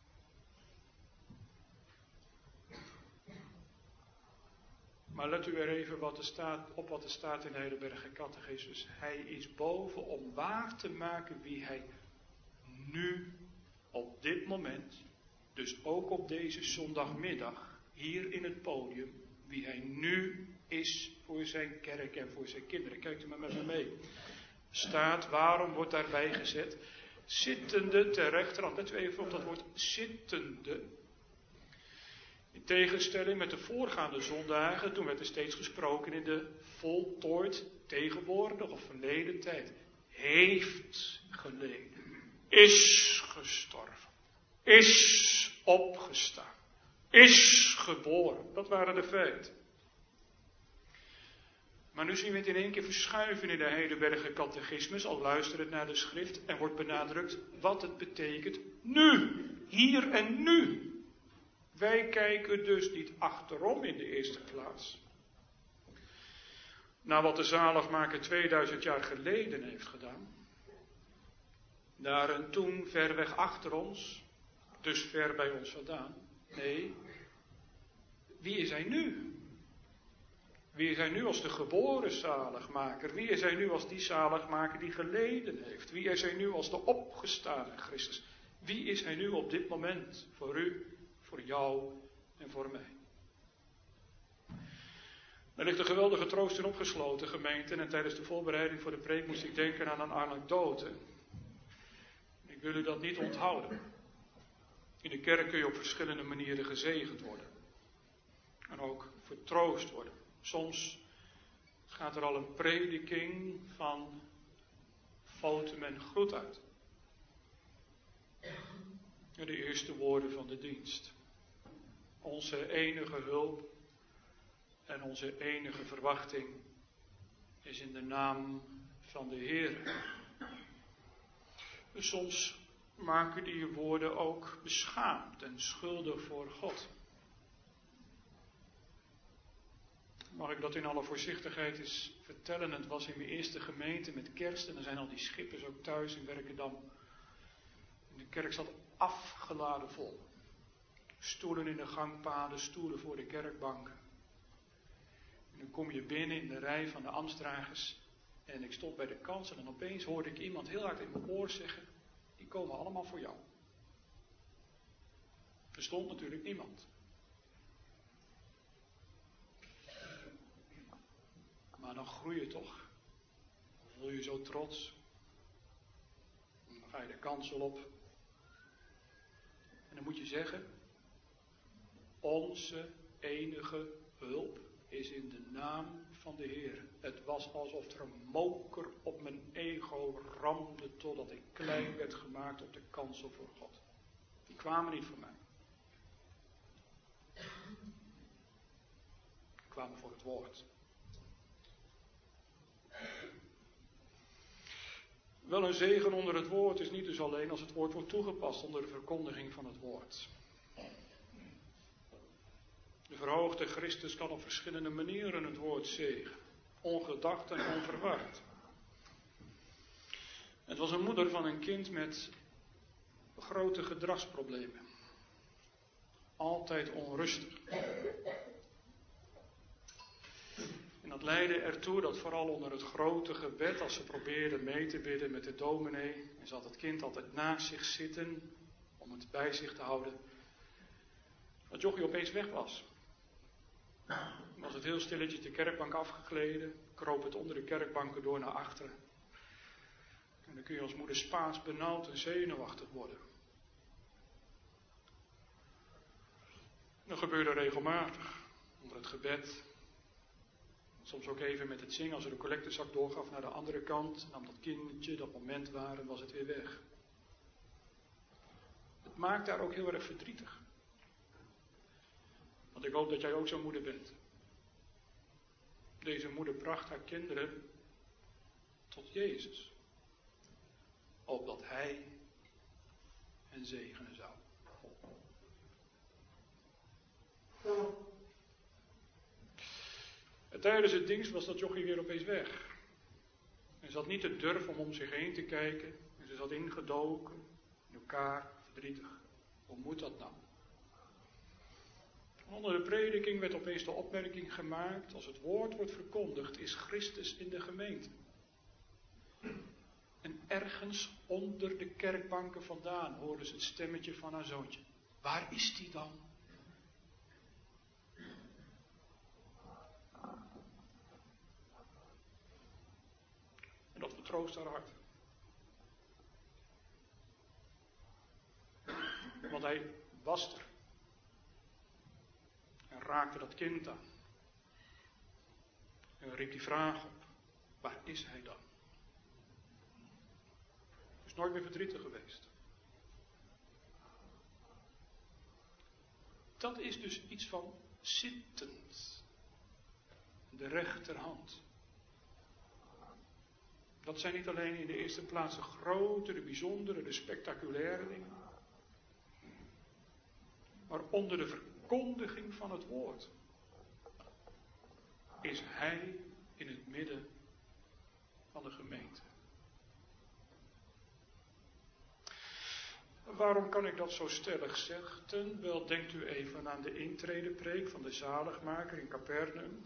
Maar let u er even op wat er staat in de Heidelberger Catechismus. Hij is boven om waar te maken wie hij nu, op dit moment, dus ook op deze zondagmiddag, hier in het podium, wie hij nu is voor zijn kerk en voor zijn kinderen. Kijkt u maar met me mee. Staat, waarom wordt daarbij gezet? Zittende ter rechterhand. Let u even op dat woord zittende. In tegenstelling met de voorgaande zondagen, toen werd er steeds gesproken in de voltooid, tegenwoordig of verleden tijd. Heeft geleden, is gestorven, is opgestaan, is geboren. Dat waren de feiten. Maar nu zien we het in één keer verschuiven in de Heidelberger Catechismus, al luisterend naar de schrift, en wordt benadrukt wat het betekent nu, hier en nu. Wij kijken dus niet achterom in de eerste plaats naar wat de zaligmaker 2000 jaar geleden heeft gedaan. Naar een toen ver weg achter ons, dus ver bij ons vandaan. Nee, wie is hij nu? Wie is hij nu als de geboren zaligmaker? Wie is hij nu als die zaligmaker die geleden heeft? Wie is hij nu als de opgestane Christus? Wie is hij nu op dit moment voor u, voor jou en voor mij? Er ligt een geweldige troost in opgesloten, gemeente. En tijdens de voorbereiding voor de preek moest ik denken aan een anekdote. Ik wil u dat niet onthouden. In de kerk kun je op verschillende manieren gezegend worden. En ook vertroost worden. Soms gaat er al een prediking van fotum en groet uit. De eerste woorden van de dienst. Onze enige hulp en onze enige verwachting is in de naam van de Heer. Soms maken die woorden ook beschaamd en schuldig voor God. Mag ik dat in alle voorzichtigheid eens vertellen? Het was in mijn eerste gemeente met kerst en dan zijn al die schippers ook thuis in Werkendam. En de kerk zat afgeladen vol. Stoelen in de gangpaden, stoelen voor de kerkbanken. En dan kom je binnen in de rij van de ambtsdragers. En ik stond bij de kans en dan opeens hoorde ik iemand heel hard in mijn oor zeggen: die komen allemaal voor jou. Er stond natuurlijk niemand. Maar dan groei je toch. Dan voel je je zo trots. En dan ga je de kansel op. En dan moet je zeggen: onze enige hulp is in de naam van de Heer. Het was alsof er een moker op mijn ego ramde totdat ik klein werd gemaakt op de kansel voor God. Die kwamen niet voor mij. Die kwamen voor het woord. Wel een zegen onder het woord is niet dus alleen als het woord wordt toegepast onder de verkondiging van het woord. De verhoogde Christus kan op verschillende manieren het woord zegen. Ongedacht en onverwacht. Het was een moeder van een kind met grote gedragsproblemen. Altijd onrustig. En dat leidde ertoe dat vooral onder het grote gebed, als ze probeerden mee te bidden met de dominee, en ze had het kind altijd naast zich zitten om het bij zich te houden, dat jochie opeens weg was. Dan was het heel stilletjes de kerkbank afgegleden, kroop het onder de kerkbanken door naar achteren. En dan kun je als moeder Spaans benauwd en zenuwachtig worden. Dat gebeurde regelmatig, onder het gebed. Soms ook even met het zingen, als er de collectezak doorgaf naar de andere kant, nam dat kindje dat moment waar en was het weer weg. Het maakt haar ook heel erg verdrietig. Want ik hoop dat jij ook zo'n moeder bent. Deze moeder bracht haar kinderen tot Jezus. Opdat Hij hen zegenen zou. En tijdens het dienst was dat jochie weer opeens weg. En ze had niet de durf om zich heen te kijken. En ze zat ingedoken in elkaar, verdrietig. Hoe moet dat nou? Onder de prediking werd opeens de opmerking gemaakt: als het woord wordt verkondigd, is Christus in de gemeente. En ergens onder de kerkbanken vandaan hoorden ze het stemmetje van haar zoontje. Waar is die dan? En dat vertroost haar hart. Want hij was er. En raakte dat kind aan. En riep die vraag op. Waar is hij dan? Hij is nooit meer verdrietig geweest. Dat is dus iets van zittend. De rechterhand. Dat zijn niet alleen in de eerste plaats de grote, de bijzondere, de spectaculaire dingen. Maar onder de verkondiging van het woord is Hij in het midden van de gemeente. Waarom kan ik dat zo stellig zeggen? Wel, denkt u even aan de intredepreek van de zaligmaker in Capernaum.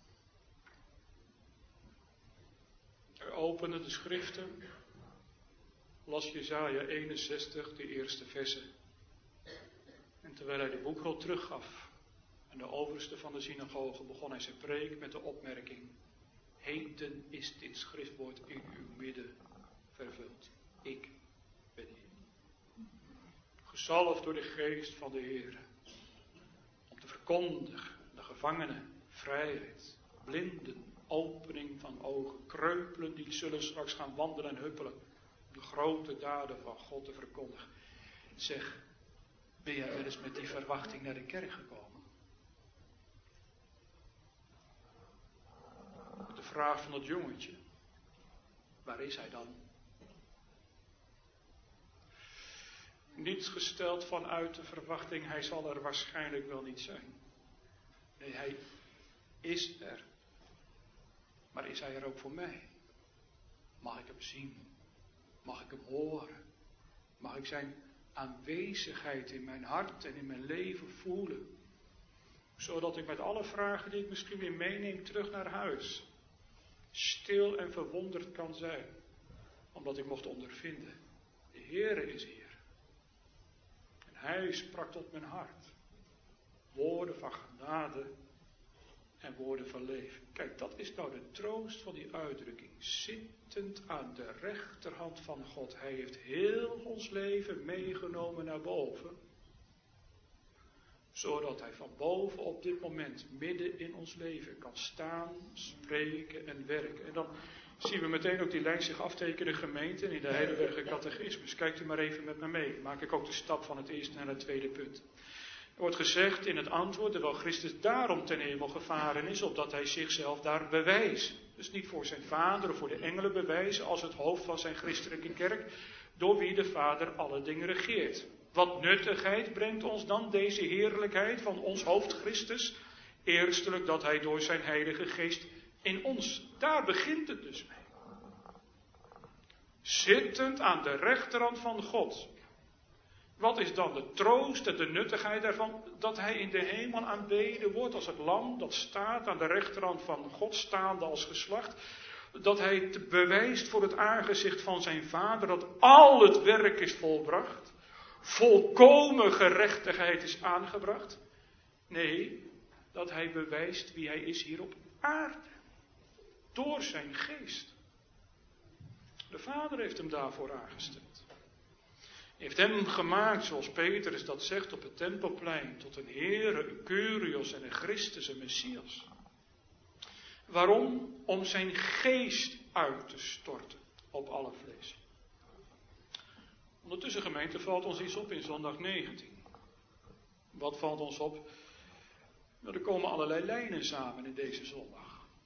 Hij opende de schriften, las Jesaja 61, de eerste versen. En terwijl hij de boekrol teruggaf aan de overste van de synagoge, begon hij zijn preek met de opmerking: heden is dit schriftwoord in uw midden vervuld. Ik ben hier. Gezalfd door de geest van de Heer. Om te verkondigen de gevangenen vrijheid, blinden opening van ogen. Kreupelen die zullen straks gaan wandelen en huppelen. De grote daden van God te verkondigen. Zeg, ben jij wel eens met die verwachting naar de kerk gekomen? De vraag van dat jongetje. Waar is hij dan? Niet gesteld vanuit de verwachting, hij zal er waarschijnlijk wel niet zijn. Nee, hij is er. Maar is hij er ook voor mij? Mag ik hem zien? Mag ik hem horen? Mag ik zijn aanwezigheid in mijn hart en in mijn leven voelen? Zodat ik met alle vragen die ik misschien weer meeneem terug naar huis, stil en verwonderd kan zijn. Omdat ik mocht ondervinden, de Heere is hier. En hij sprak tot mijn hart. Woorden van genade en woorden van leven. Kijk, dat is nou de troost van die uitdrukking. Zittend aan de rechterhand van God. Hij heeft heel ons leven meegenomen naar boven. Zodat hij van boven op dit moment midden in ons leven kan staan, spreken en werken. En dan zien we meteen ook die lijn zich aftekenen, gemeente, in de Heidelberger Catechismus. Kijkt u maar even met me mee. Dan maak ik ook de stap van het eerste naar het tweede punt. Er wordt gezegd in het antwoord, terwijl Christus daarom ten hemel gevaren is, opdat hij zichzelf daar bewijst. Dus niet voor zijn Vader of voor de engelen bewijzen als het hoofd van zijn christelijke kerk, door wie de Vader alle dingen regeert. Wat nuttigheid brengt ons dan deze heerlijkheid van ons hoofd Christus? Eerstelijk dat hij door zijn Heilige Geest in ons, daar begint het dus mee. Zittend aan de rechterhand van God. Wat is dan de troost en de nuttigheid daarvan? Dat hij in de hemel aanbeden wordt als het lam dat staat aan de rechterhand van God, staande als geslacht. Dat hij bewijst voor het aangezicht van zijn Vader dat al het werk is volbracht. Volkomen gerechtigheid is aangebracht. Nee, dat hij bewijst wie hij is hier op aarde. Door zijn geest. De Vader heeft hem daarvoor aangesteld. Hij heeft hem gemaakt, zoals Petrus dat zegt op het Tempelplein, tot een Heere, een Kyrios en een Christus, een Messias. Waarom? Om zijn geest uit te storten op alle vlees. Ondertussen, gemeente, valt ons iets op in zondag 19. Wat valt ons op? Nou, er komen allerlei lijnen samen in deze zondag.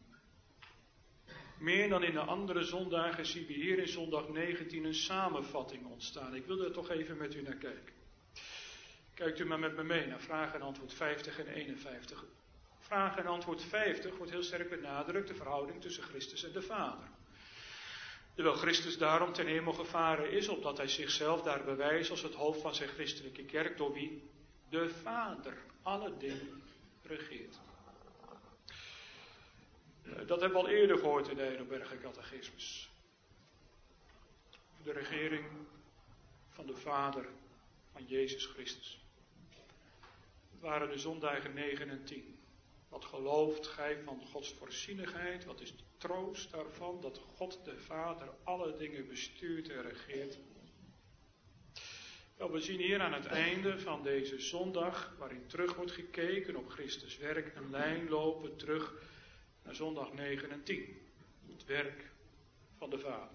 Meer dan in de andere zondagen zien we hier in zondag 19 een samenvatting ontstaan. Ik wil er toch even met u naar kijken. Kijkt u maar met me mee naar vraag en antwoord 50 en 51. Vraag en antwoord 50 wordt heel sterk benadrukt de verhouding tussen Christus en de Vader. Terwijl Christus daarom ten hemel gevaren is, opdat hij zichzelf daar bewijst als het hoofd van zijn christelijke kerk, door wie de Vader alle dingen regeert. Dat hebben we al eerder gehoord in de Heidelberger Catechismus. De regering van de Vader van Jezus Christus. Het waren de zondagen 9 en 10. Wat gelooft gij van Gods voorzienigheid? Wat is de troost daarvan dat God de Vader alle dingen bestuurt en regeert? Wel, we zien hier aan het einde van deze zondag, waarin terug wordt gekeken op Christus werk, een lijn lopen terug naar zondag 9 en 10. Het werk van de Vader.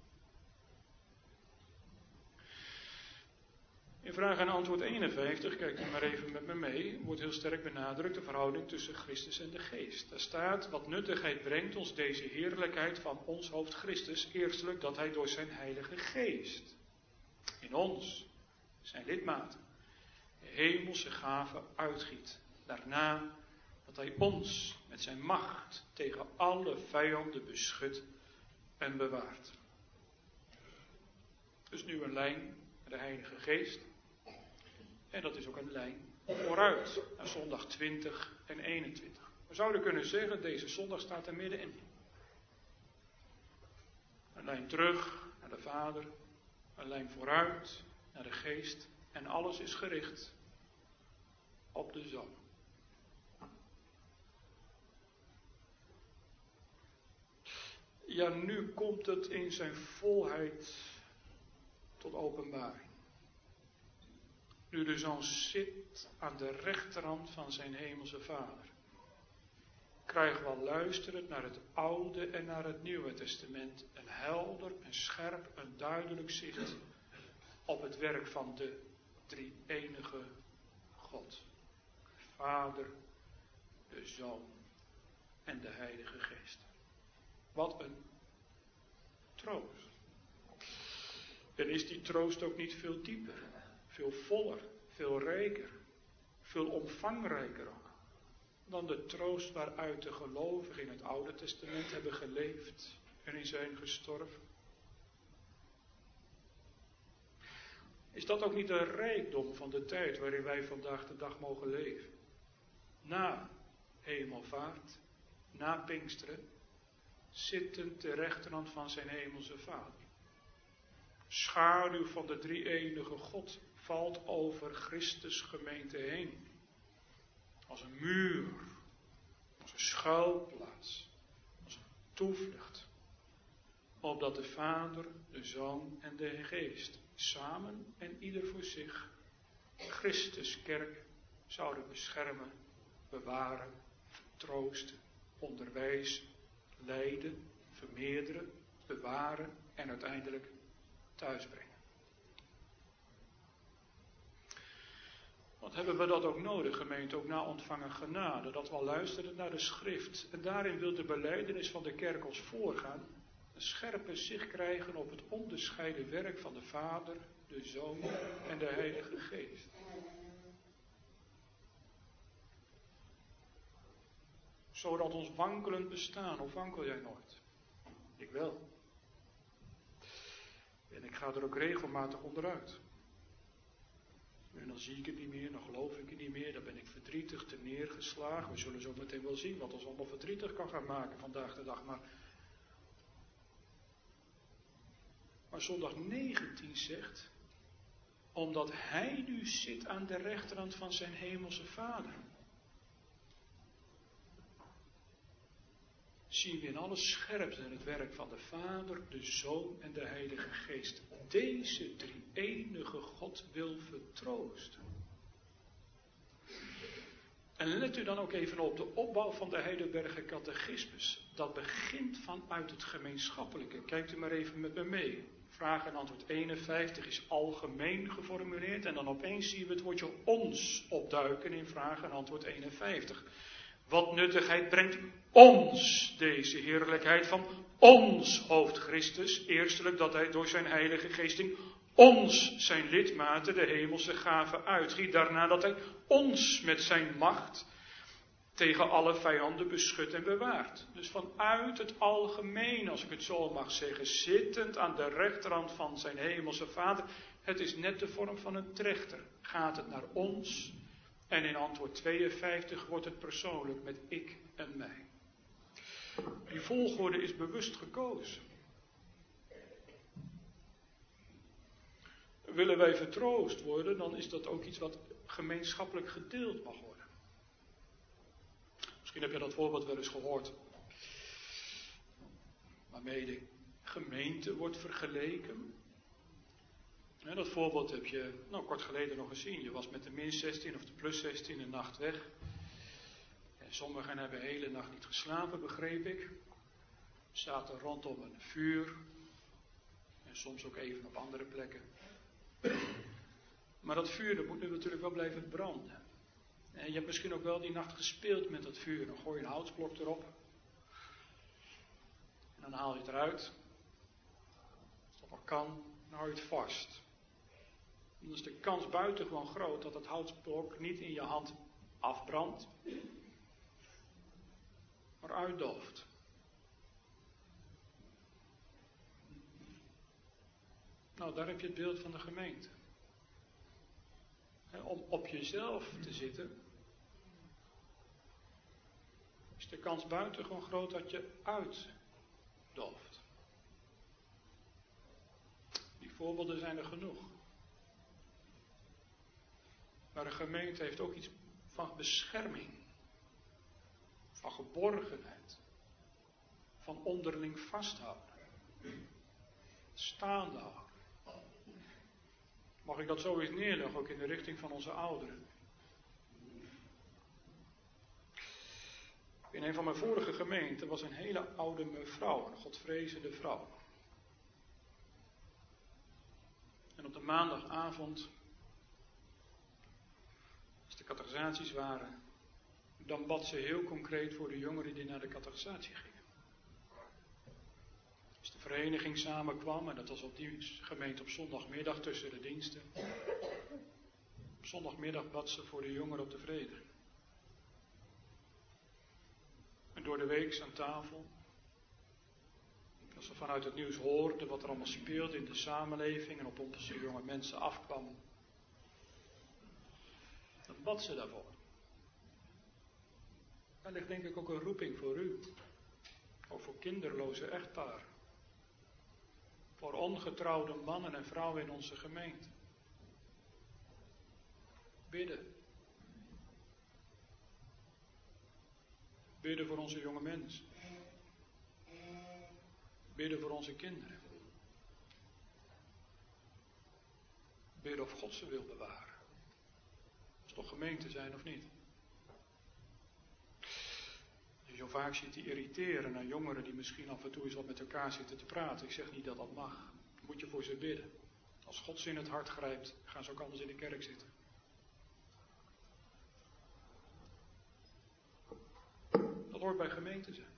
In vraag en antwoord 51, kijkt u maar even met me mee, wordt heel sterk benadrukt de verhouding tussen Christus en de Geest. Daar staat, wat nuttigheid brengt ons deze heerlijkheid van ons hoofd Christus, eerstelijk dat hij door zijn Heilige Geest in ons, zijn lidmaten, de hemelse gaven uitgiet. Daarna dat hij ons met zijn macht tegen alle vijanden beschut en bewaart. Dus nu een lijn met de Heilige Geest. En dat is ook een lijn vooruit naar zondag 20 en 21. We zouden kunnen zeggen, deze zondag staat er middenin. Een lijn terug naar de Vader, een lijn vooruit naar de Geest. En alles is gericht op de Zoon. Ja, nu komt het in zijn volheid tot openbaring. Nu de Zoon zit aan de rechterhand van zijn hemelse Vader. krijgen we al luisterend naar het Oude en naar het Nieuwe Testament een helder, een scherp, een duidelijk zicht op het werk van de drie-enige God. Vader, de Zoon en de Heilige Geest. Wat een troost. En is die troost ook niet veel dieper, veel voller, veel rijker, veel omvangrijker ook, dan de troost waaruit de gelovigen in het Oude Testament hebben geleefd en in zijn gestorven? Is dat ook niet de rijkdom van de tijd waarin wij vandaag de dag mogen leven? Na hemelvaart, na Pinksteren, zittend ter rechterhand van zijn hemelse Vader. Schaduw van de drie-enige God valt over Christus gemeente heen. Als een muur, als een schuilplaats, als een toevlucht. Opdat de Vader, de Zoon en de Geest samen en ieder voor zich Christus kerk zouden beschermen, bewaren, troosten, onderwijzen, leiden, vermeerderen, bewaren en uiteindelijk thuisbrengen. Wat hebben we dat ook nodig, gemeente, ook na ontvangen genade, dat we al luisteren naar de schrift. En daarin wil de belijdenis van de kerk ons voorgaan, een scherpe zicht krijgen op het onderscheiden werk van de Vader, de Zoon en de Heilige Geest. Zodat ons wankelend bestaan, of wankel jij nooit? Ik wel. En ik ga er ook regelmatig onderuit. En dan zie ik het niet meer, dan geloof ik het niet meer, dan ben ik verdrietig, te neergeslagen. We zullen zo meteen wel zien wat ons allemaal verdrietig kan gaan maken vandaag de dag. Maar zondag 19 zegt, omdat hij nu zit aan de rechterhand van zijn hemelse Vader, zien we in alle scherpte het werk van de Vader, de Zoon en de Heilige Geest. Deze drie-enige God wil vertroosten. En let u dan ook even op de opbouw van de Heidelberger Catechismus. Dat begint vanuit het gemeenschappelijke. Kijkt u maar even met me mee. Vraag en antwoord 51 is algemeen geformuleerd. En dan opeens zien we het woordje ons opduiken in vraag en antwoord 51. Wat nuttigheid brengt ons deze heerlijkheid van ons hoofd Christus. Eerstelijk dat hij door zijn Heilige Geest in ons zijn lidmaten de hemelse gaven uitgiet. Daarna dat hij ons met zijn macht tegen alle vijanden beschut en bewaart. Dus vanuit het algemeen, als ik het zo mag zeggen, zittend aan de rechterhand van zijn hemelse Vader. Het is net de vorm van een trechter. Gaat het naar ons? En in antwoord 52 wordt het persoonlijk met ik en mij. Die volgorde is bewust gekozen. Willen wij vertroost worden, dan is dat ook iets wat gemeenschappelijk gedeeld mag worden. Misschien heb je dat voorbeeld wel eens gehoord. Waarmee de gemeente wordt vergeleken. Ja, dat voorbeeld heb je kort geleden nog gezien. Je was met de min 16 of de plus 16 een nacht weg. En sommigen hebben de hele nacht niet geslapen, begreep ik. Zaten rondom een vuur. En soms ook even op andere plekken. Maar dat vuur, dat moet nu natuurlijk wel blijven branden. En je hebt misschien ook wel die nacht gespeeld met dat vuur. Dan gooi je een houtsblok erop. En dan haal je het eruit. Als dat wel kan, dan hou je het vast. Dan is de kans buitengewoon groot dat het houtsblok niet in je hand afbrandt, maar uitdooft. Nou, daar heb je het beeld van de gemeente. Om op jezelf te zitten, is de kans buitengewoon groot dat je uitdooft. Die voorbeelden zijn er genoeg. Maar een gemeente heeft ook iets van bescherming, van geborgenheid, van onderling vasthouden, staande houden. Mag ik dat zo eens neerleggen, ook in de richting van onze ouderen? In een van mijn vorige gemeenten was een hele oude mevrouw, een godvrezende vrouw. En op de maandagavond, als de catechisaties waren, dan bad ze heel concreet voor de jongeren die naar de catechisatie gingen. Als de vereniging samenkwam, en dat was op die gemeente op zondagmiddag tussen de diensten. Op zondagmiddag bad ze voor de jongeren op de vereniging. En door de week aan tafel, als ze vanuit het nieuws hoorden wat er allemaal speelde in de samenleving en op onze jonge mensen afkwam, dan bad ze daarvoor. Daar ligt denk ik ook een roeping voor u. Ook voor kinderloze echtparen. Voor ongetrouwde mannen en vrouwen in onze gemeente. Bidden. Bidden voor onze jonge mensen. Bidden voor onze kinderen. Bidden of God ze wil bewaren. Dat is toch gemeente zijn of niet? Je zo vaak ziet die irriteren naar jongeren die misschien af en toe eens wat met elkaar zitten te praten. Ik zeg niet dat dat mag. Dan moet je voor ze bidden. Als God ze in het hart grijpt, gaan ze ook anders in de kerk zitten. Dat hoort bij gemeente zijn.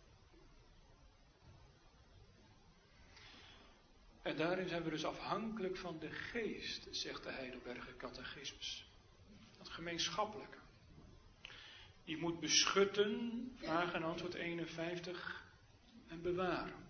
En daarin zijn we dus afhankelijk van de geest, zegt de Heidelberger Catechismus. Dat gemeenschappelijke. Die moet beschutten, vraag en antwoord 51, en bewaren.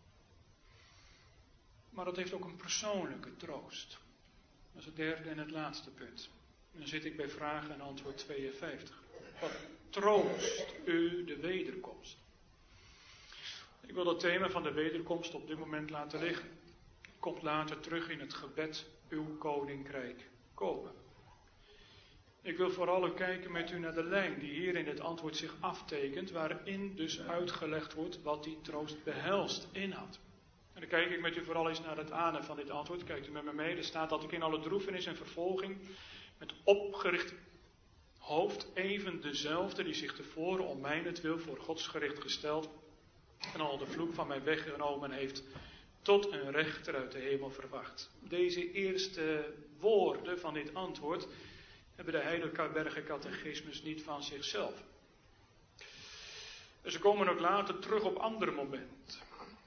Maar dat heeft ook een persoonlijke troost. Dat is het derde en het laatste punt. En dan zit ik bij vraag en antwoord 52. Wat troost u de wederkomst? Ik wil dat thema van de wederkomst op dit moment laten liggen. Komt later terug in het gebed, uw koninkrijk komen. Ik wil vooral ook kijken met u naar de lijn die hier in het antwoord zich aftekent, waarin dus uitgelegd wordt wat die troost behelst, inhoudt. En dan kijk ik met u vooral eens naar het anen van dit antwoord. Kijkt u met me mee, er staat dat ik in alle droefenis en vervolging met opgericht hoofd even dezelfde die zich tevoren om mijnentwil voor Gods gericht gesteld en al de vloek van mij weggenomen heeft, tot een rechter uit de hemel verwacht. Deze eerste woorden van dit antwoord hebben de Heidelberger Catechismus niet van zichzelf. En ze komen ook later terug op andere momenten.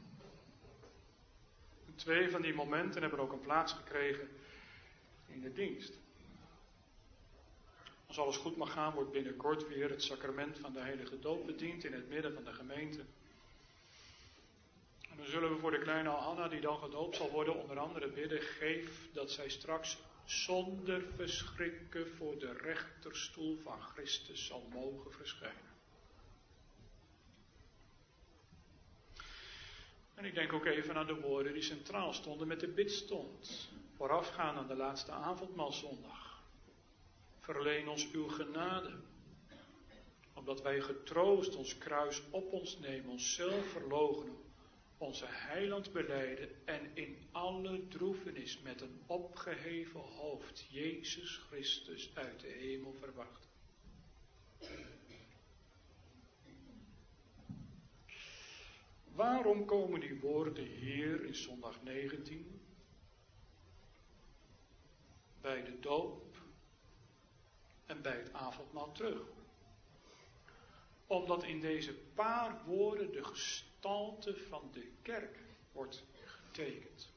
En 2 van die momenten hebben ook een plaats gekregen in de dienst. Als alles goed mag gaan, wordt binnenkort weer het sacrament van de heilige doop bediend in het midden van de gemeente. En dan zullen we voor de kleine Hanna, die dan gedoopt zal worden, onder andere bidden, geef dat zij straks zonder verschrikken voor de rechterstoel van Christus zal mogen verschijnen. En ik denk ook even aan de woorden die centraal stonden met de bidstond, voorafgaand aan de laatste avondmaalzondag. Verleen ons uw genade, opdat wij getroost ons kruis op ons nemen, onszelf verloochenen, onze heiland belijden en in alle droefenis met een opgeheven hoofd Jezus Christus uit de hemel verwachten. Waarom komen die woorden hier in zondag 19 bij de doop en bij het avondmaal terug? Omdat in deze paar woorden de gestalte van de kerk wordt getekend.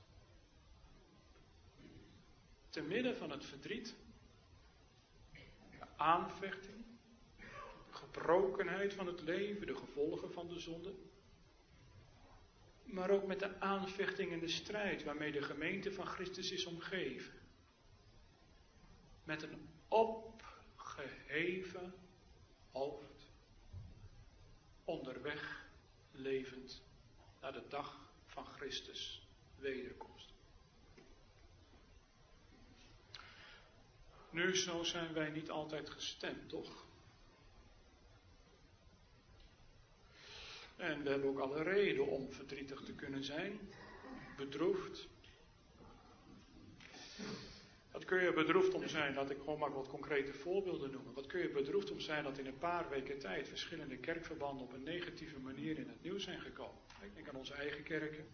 Te midden van het verdriet, de aanvechting, de gebrokenheid van het leven, de gevolgen van de zonde, maar ook met de aanvechting en de strijd waarmee de gemeente van Christus is omgeven. Met een opgeheven hoofd, onderweg levend naar de dag van Christus wederkomst. Nu, zo zijn wij niet altijd gestemd, toch? En we hebben ook alle reden om verdrietig te kunnen zijn, bedroefd. Dat Wat kun je bedroefd om zijn, dat ik gewoon maar wat concrete voorbeelden noemen. Wat kun je bedroefd om zijn dat in een paar weken tijd verschillende kerkverbanden op een negatieve manier in het nieuws zijn gekomen. Ik denk aan onze eigen kerken.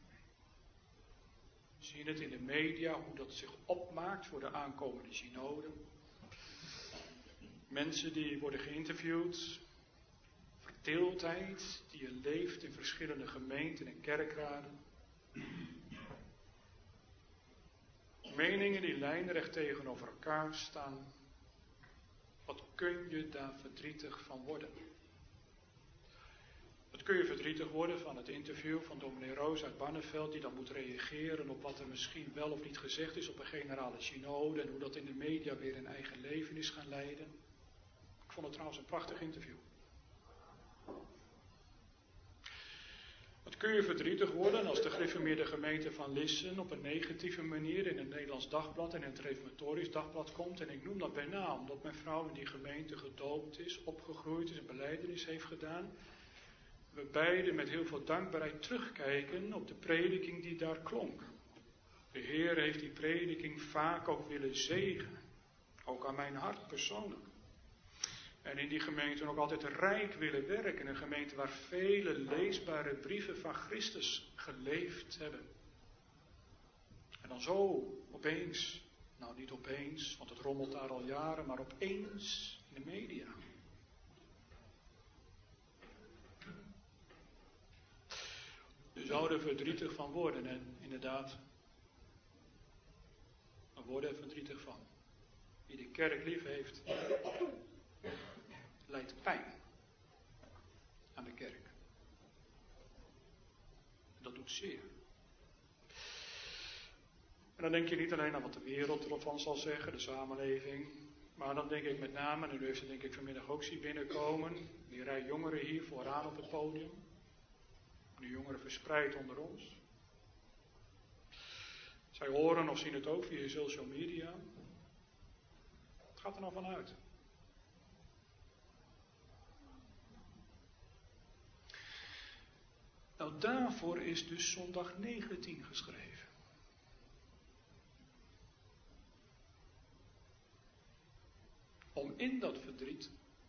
We zien het in de media, hoe dat zich opmaakt voor de aankomende synode. Mensen die worden geïnterviewd. Verdeeldheid die je leeft in verschillende gemeenten en kerkraden. Meningen die lijnrecht tegenover elkaar staan. Wat kun je daar verdrietig van worden? Wat kun je verdrietig worden van het interview van dominee Roos uit Barneveld, die dan moet reageren op wat er misschien wel of niet gezegd is op een generale synode en hoe dat in de media weer een eigen leven is gaan leiden. Ik vond het trouwens een prachtig interview. Wat kun je verdrietig worden als de gereformeerde gemeente van Lissen op een negatieve manier in een Nederlands dagblad en in het Reformatorisch dagblad komt. En ik noem dat bij naam, omdat mijn vrouw in die gemeente gedoopt is, opgegroeid is, een belijdenis heeft gedaan. We beiden met heel veel dankbaarheid terugkijken op de prediking die daar klonk. De Heer heeft die prediking vaak ook willen zegenen. Ook aan mijn hart persoonlijk. En in die gemeente ook altijd rijk willen werken. Een gemeente waar vele leesbare brieven van Christus geleefd hebben. En dan zo opeens, nou niet opeens, want het rommelt daar al jaren, maar opeens in de media. Je zou er verdrietig van worden en inderdaad, we worden er verdrietig van. Wie de kerk lief heeft, lijdt pijn aan de kerk. Dat doet zeer. En dan denk je niet alleen aan wat de wereld ervan zal zeggen, de samenleving. Maar dan denk ik met name, en u heeft het denk ik vanmiddag ook zien binnenkomen, die rij jongeren hier vooraan op het podium. De jongeren verspreid onder ons. Zij horen of zien het ook via social media. Het gaat er nou vanuit. Nou, daarvoor is dus zondag 19 geschreven. Om in dat verdriet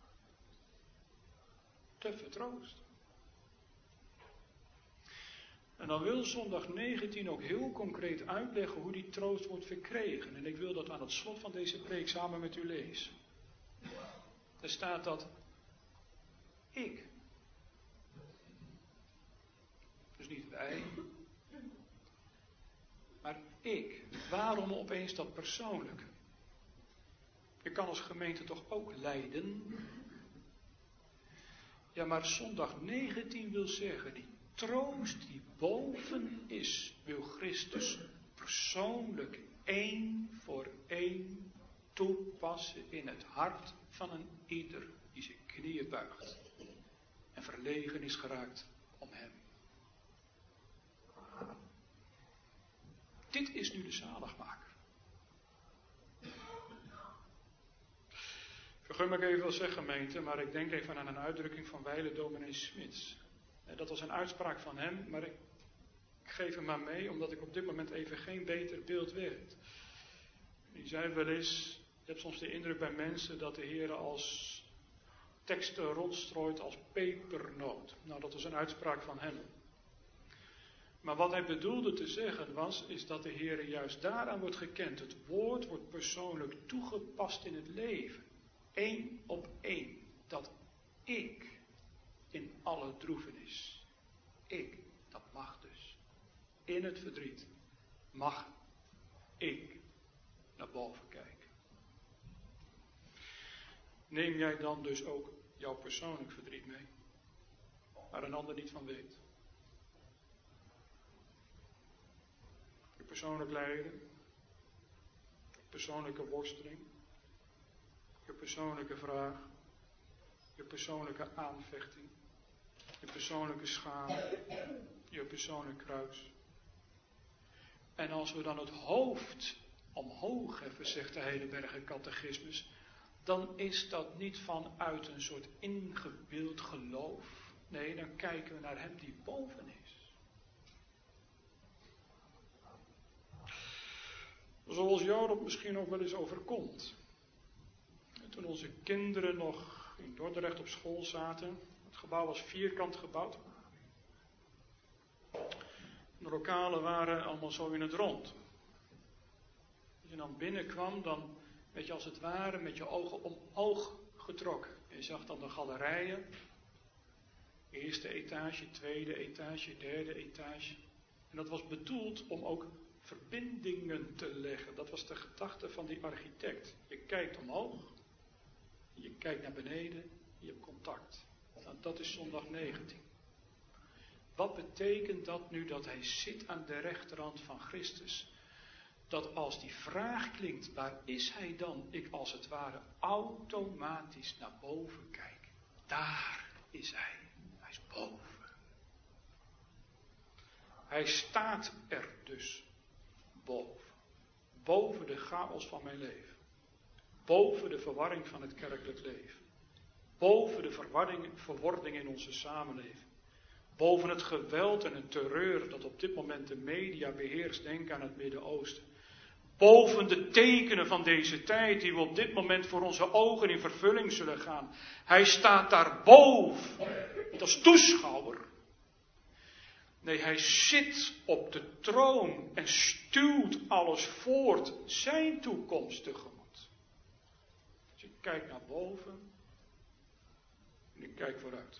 te vertroosten. En dan wil zondag 19 ook heel concreet uitleggen hoe die troost wordt verkregen. En ik wil dat aan het slot van deze preek samen met u lezen. Er staat dat ik, dus niet wij, maar ik. Waarom opeens dat persoonlijk? Je kan als gemeente toch ook lijden? Ja, maar zondag 19 wil zeggen, die troost die boven is, wil Christus persoonlijk één voor één toepassen in het hart van een ieder die zijn knieën buigt en verlegen is geraakt om hem. Dit is nu de zaligmaker. Vergun me even wat zeggen, gemeente, maar ik denk even aan een uitdrukking van wijle dominee Smits. Dat was een uitspraak van hem, maar ik geef hem maar mee, omdat ik op dit moment even geen beter beeld weet. Die zei wel eens, je hebt soms de indruk bij mensen dat de Heer als teksten rondstrooit als pepernoot. Nou, dat was een uitspraak van hem. Maar wat hij bedoelde te zeggen is dat de Heer juist daaraan wordt gekend. Het woord wordt persoonlijk toegepast in het leven. 1 op 1. Dat ik in alle droefenis. Ik, dat mag dus. In het verdriet mag ik naar boven kijken. Neem jij dan dus ook jouw persoonlijk verdriet mee, waar een ander niet van weet? Je persoonlijk lijden, je persoonlijke worsteling, je persoonlijke vraag, je persoonlijke aanvechting, je persoonlijke schade, je persoonlijk kruis. En als we dan het hoofd omhoog heffen, zegt de Heidelberger Catechismus, dan is dat niet vanuit een soort ingebeeld geloof. Nee, dan kijken we naar hem die boven is. Zoals jou dat misschien ook wel eens overkomt. En toen onze kinderen nog in Dordrecht op school zaten, het gebouw was vierkant gebouwd. De lokalen waren allemaal zo in het rond. Als je dan binnenkwam, dan werd je als het ware met je ogen omhoog getrokken. Je zag dan de galerijen. Eerste etage, tweede etage, derde etage. En dat was bedoeld om ook verbindingen te leggen. Dat was de gedachte van die architect. Je kijkt omhoog, je kijkt naar beneden, je hebt contact. Nou, dat is zondag 19. Wat betekent dat nu dat hij zit aan de rechterhand van Christus? Dat als die vraag klinkt, waar is hij dan? Ik als het ware automatisch naar boven kijk. Daar is hij. Hij is boven. Hij staat er dus boven. Boven de chaos van mijn leven. Boven de verwarring van het kerkelijk leven. Boven de verwording in onze samenleving. Boven het geweld en het terreur dat op dit moment de media beheerst. Denk aan het Midden-Oosten. Boven de tekenen van deze tijd die we op dit moment voor onze ogen in vervulling zullen gaan. Hij staat daar boven. Niet als toeschouwer. Nee, hij zit op de troon en stuwt alles voort zijn toekomst tegemoet. Dus ik kijk naar boven en ik kijk vooruit.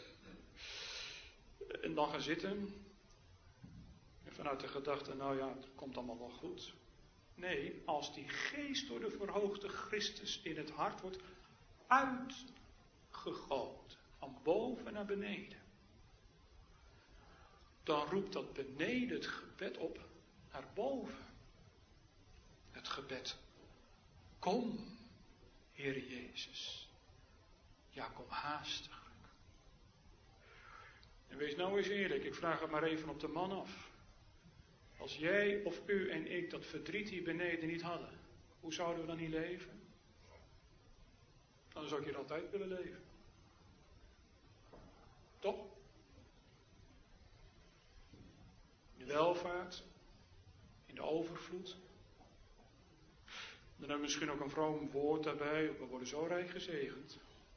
En dan gaan zitten en vanuit de gedachte, nou ja, het komt allemaal wel goed. Nee, als die geest door de verhoogde Christus in het hart wordt uitgegoten, van boven naar beneden, dan roept dat beneden het gebed op naar boven. Het gebed, kom, Heer Jezus. Ja, kom haastiglijk. En wees nou eens eerlijk, ik vraag het maar even op de man af. Als jij of u en ik dat verdriet hier beneden niet hadden, hoe zouden we dan niet leven? Dan zou ik hier altijd willen leven. Toch? In de welvaart, in de overvloed. Dan hebben we misschien ook een vroom woord daarbij, we worden zo rijk gezegend.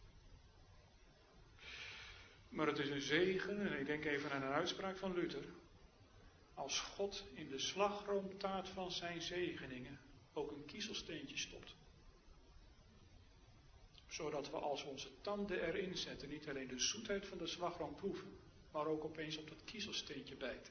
Maar het is een zegen, en ik denk even aan een uitspraak van Luther. Als God in de slagroomtaart van zijn zegeningen ook een kiezelsteentje stopt. Zodat we als we onze tanden erin zetten niet alleen de zoetheid van de slagroom proeven, maar ook opeens op dat kiezelsteentje bijten.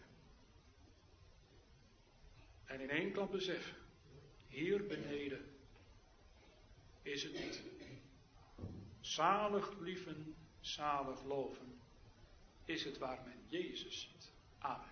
En in één klap beseffen, hier beneden is het niet. Zalig lieven, zalig loven, is het waar men Jezus ziet. Amen.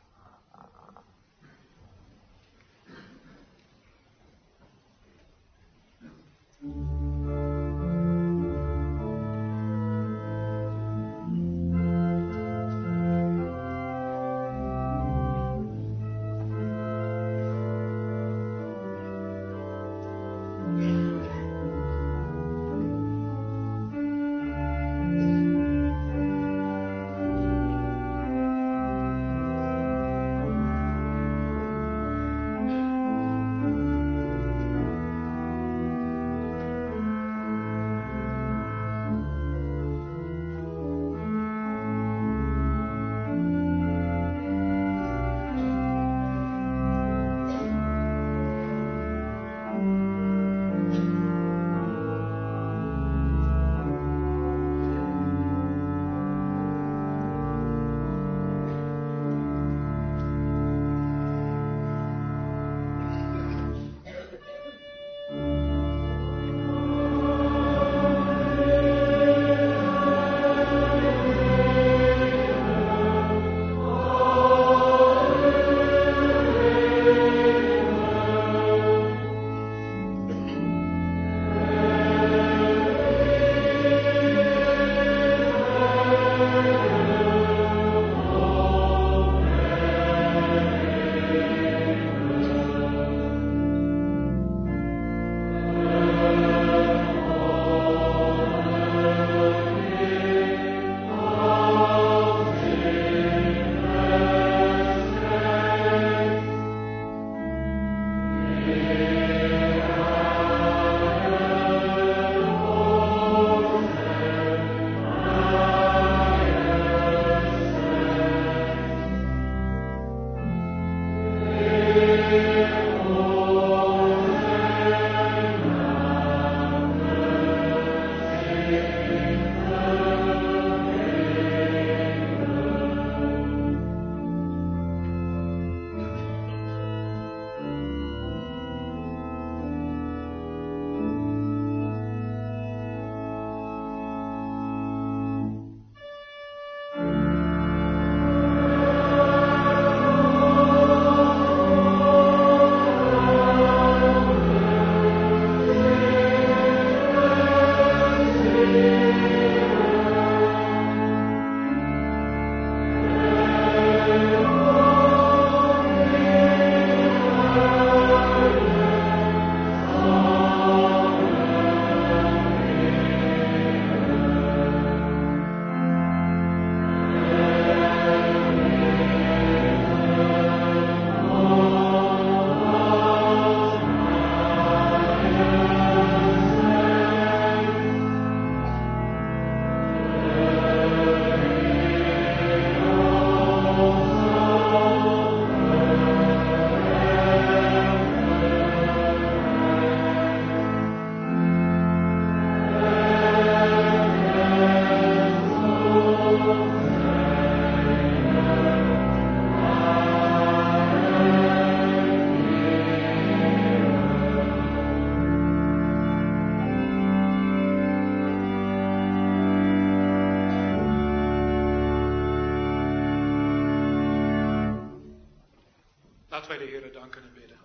wij de Heere danken en bidden.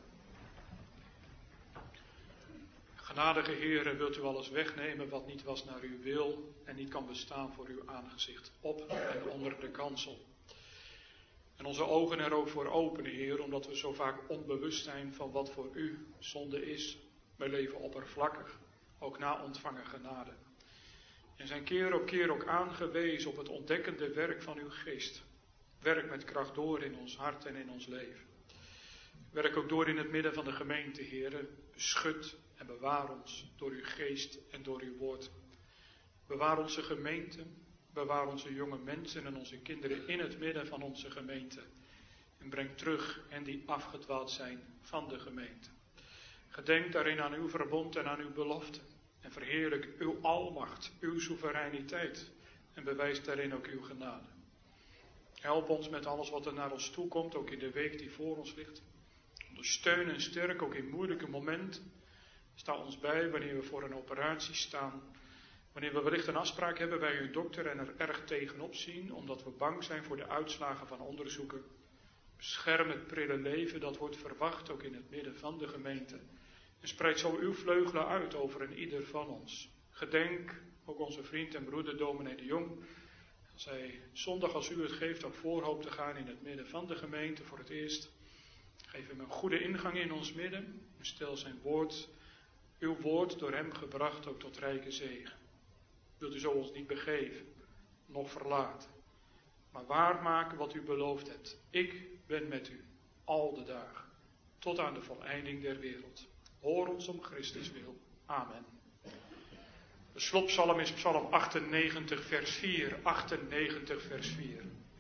Genadige Heere, wilt u alles wegnemen wat niet was naar uw wil en niet kan bestaan voor uw aangezicht, op en onder de kansel. En onze ogen er ook voor openen, Heer, omdat we zo vaak onbewust zijn van wat voor u zonde is. Wij leven oppervlakkig, ook na ontvangen genade. En zijn keer op keer ook aangewezen op het ontdekkende werk van uw geest. Werk met kracht door in ons hart en in ons leven. Werk ook door in het midden van de gemeente, Heere. Beschut en bewaar ons door uw geest en door uw woord. Bewaar onze gemeente, bewaar onze jonge mensen en onze kinderen in het midden van onze gemeente. En breng terug hen die afgedwaald zijn van de gemeente. Gedenk daarin aan uw verbond en aan uw belofte. En verheerlijk uw almacht, uw soevereiniteit. En bewijs daarin ook uw genade. Help ons met alles wat er naar ons toe komt, ook in de week die voor ons ligt. Ondersteun en sterk, ook in moeilijke momenten. Sta ons bij wanneer we voor een operatie staan. Wanneer we wellicht een afspraak hebben bij een dokter en er erg tegenop zien, omdat we bang zijn voor de uitslagen van onderzoeken. Bescherm het prille leven dat wordt verwacht, ook in het midden van de gemeente. En spreid zo uw vleugelen uit over een ieder van ons. Gedenk ook onze vriend en broeder dominee de Jong. Als hij zondag, als u het geeft, ook voorhoopt te gaan in het midden van de gemeente voor het eerst. Geef hem een goede ingang in ons midden. Stel zijn woord, uw woord, door hem gebracht ook tot rijke zegen. Wilt u zo ons niet begeven, noch verlaten, maar waarmaken wat u beloofd hebt. Ik ben met u, al de dagen, tot aan de voleinding der wereld. Hoor ons om Christus wil. Amen. De slotpsalm is psalm 98 vers 4. 98 vers 4.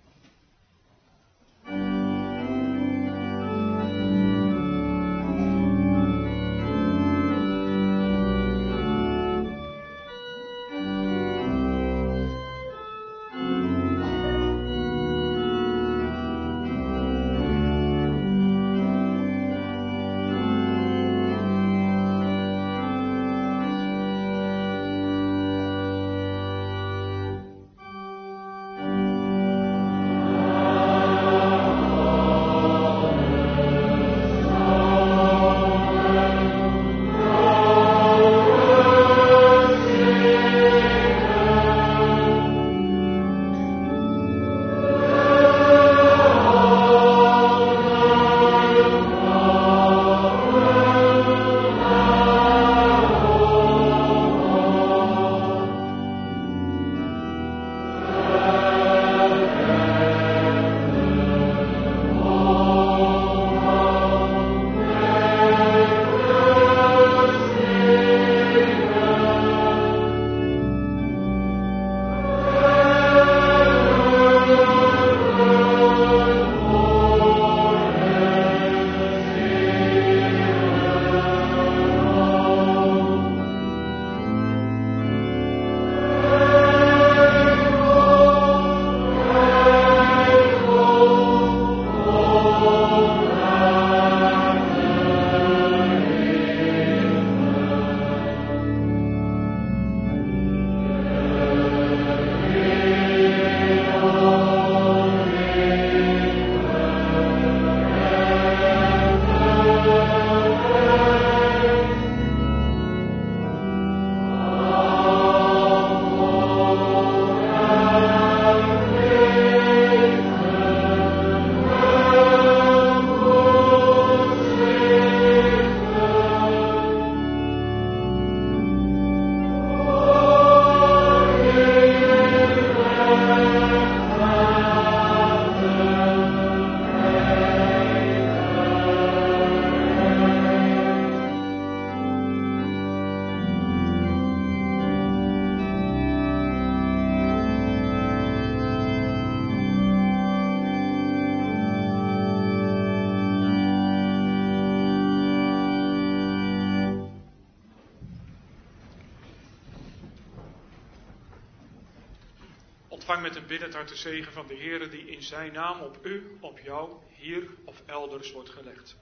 Ontvang met een biddend hart de zegen van de Heere die in zijn naam op u, op jou, hier of elders wordt gelegd.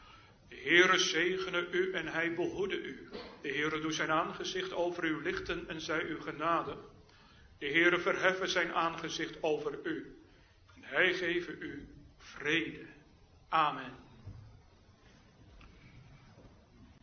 De Heere zegene u en hij behoede u. De Heere doet zijn aangezicht over u lichten en zij u genade. De Heere verheffen zijn aangezicht over u en hij geven u vrede. Amen.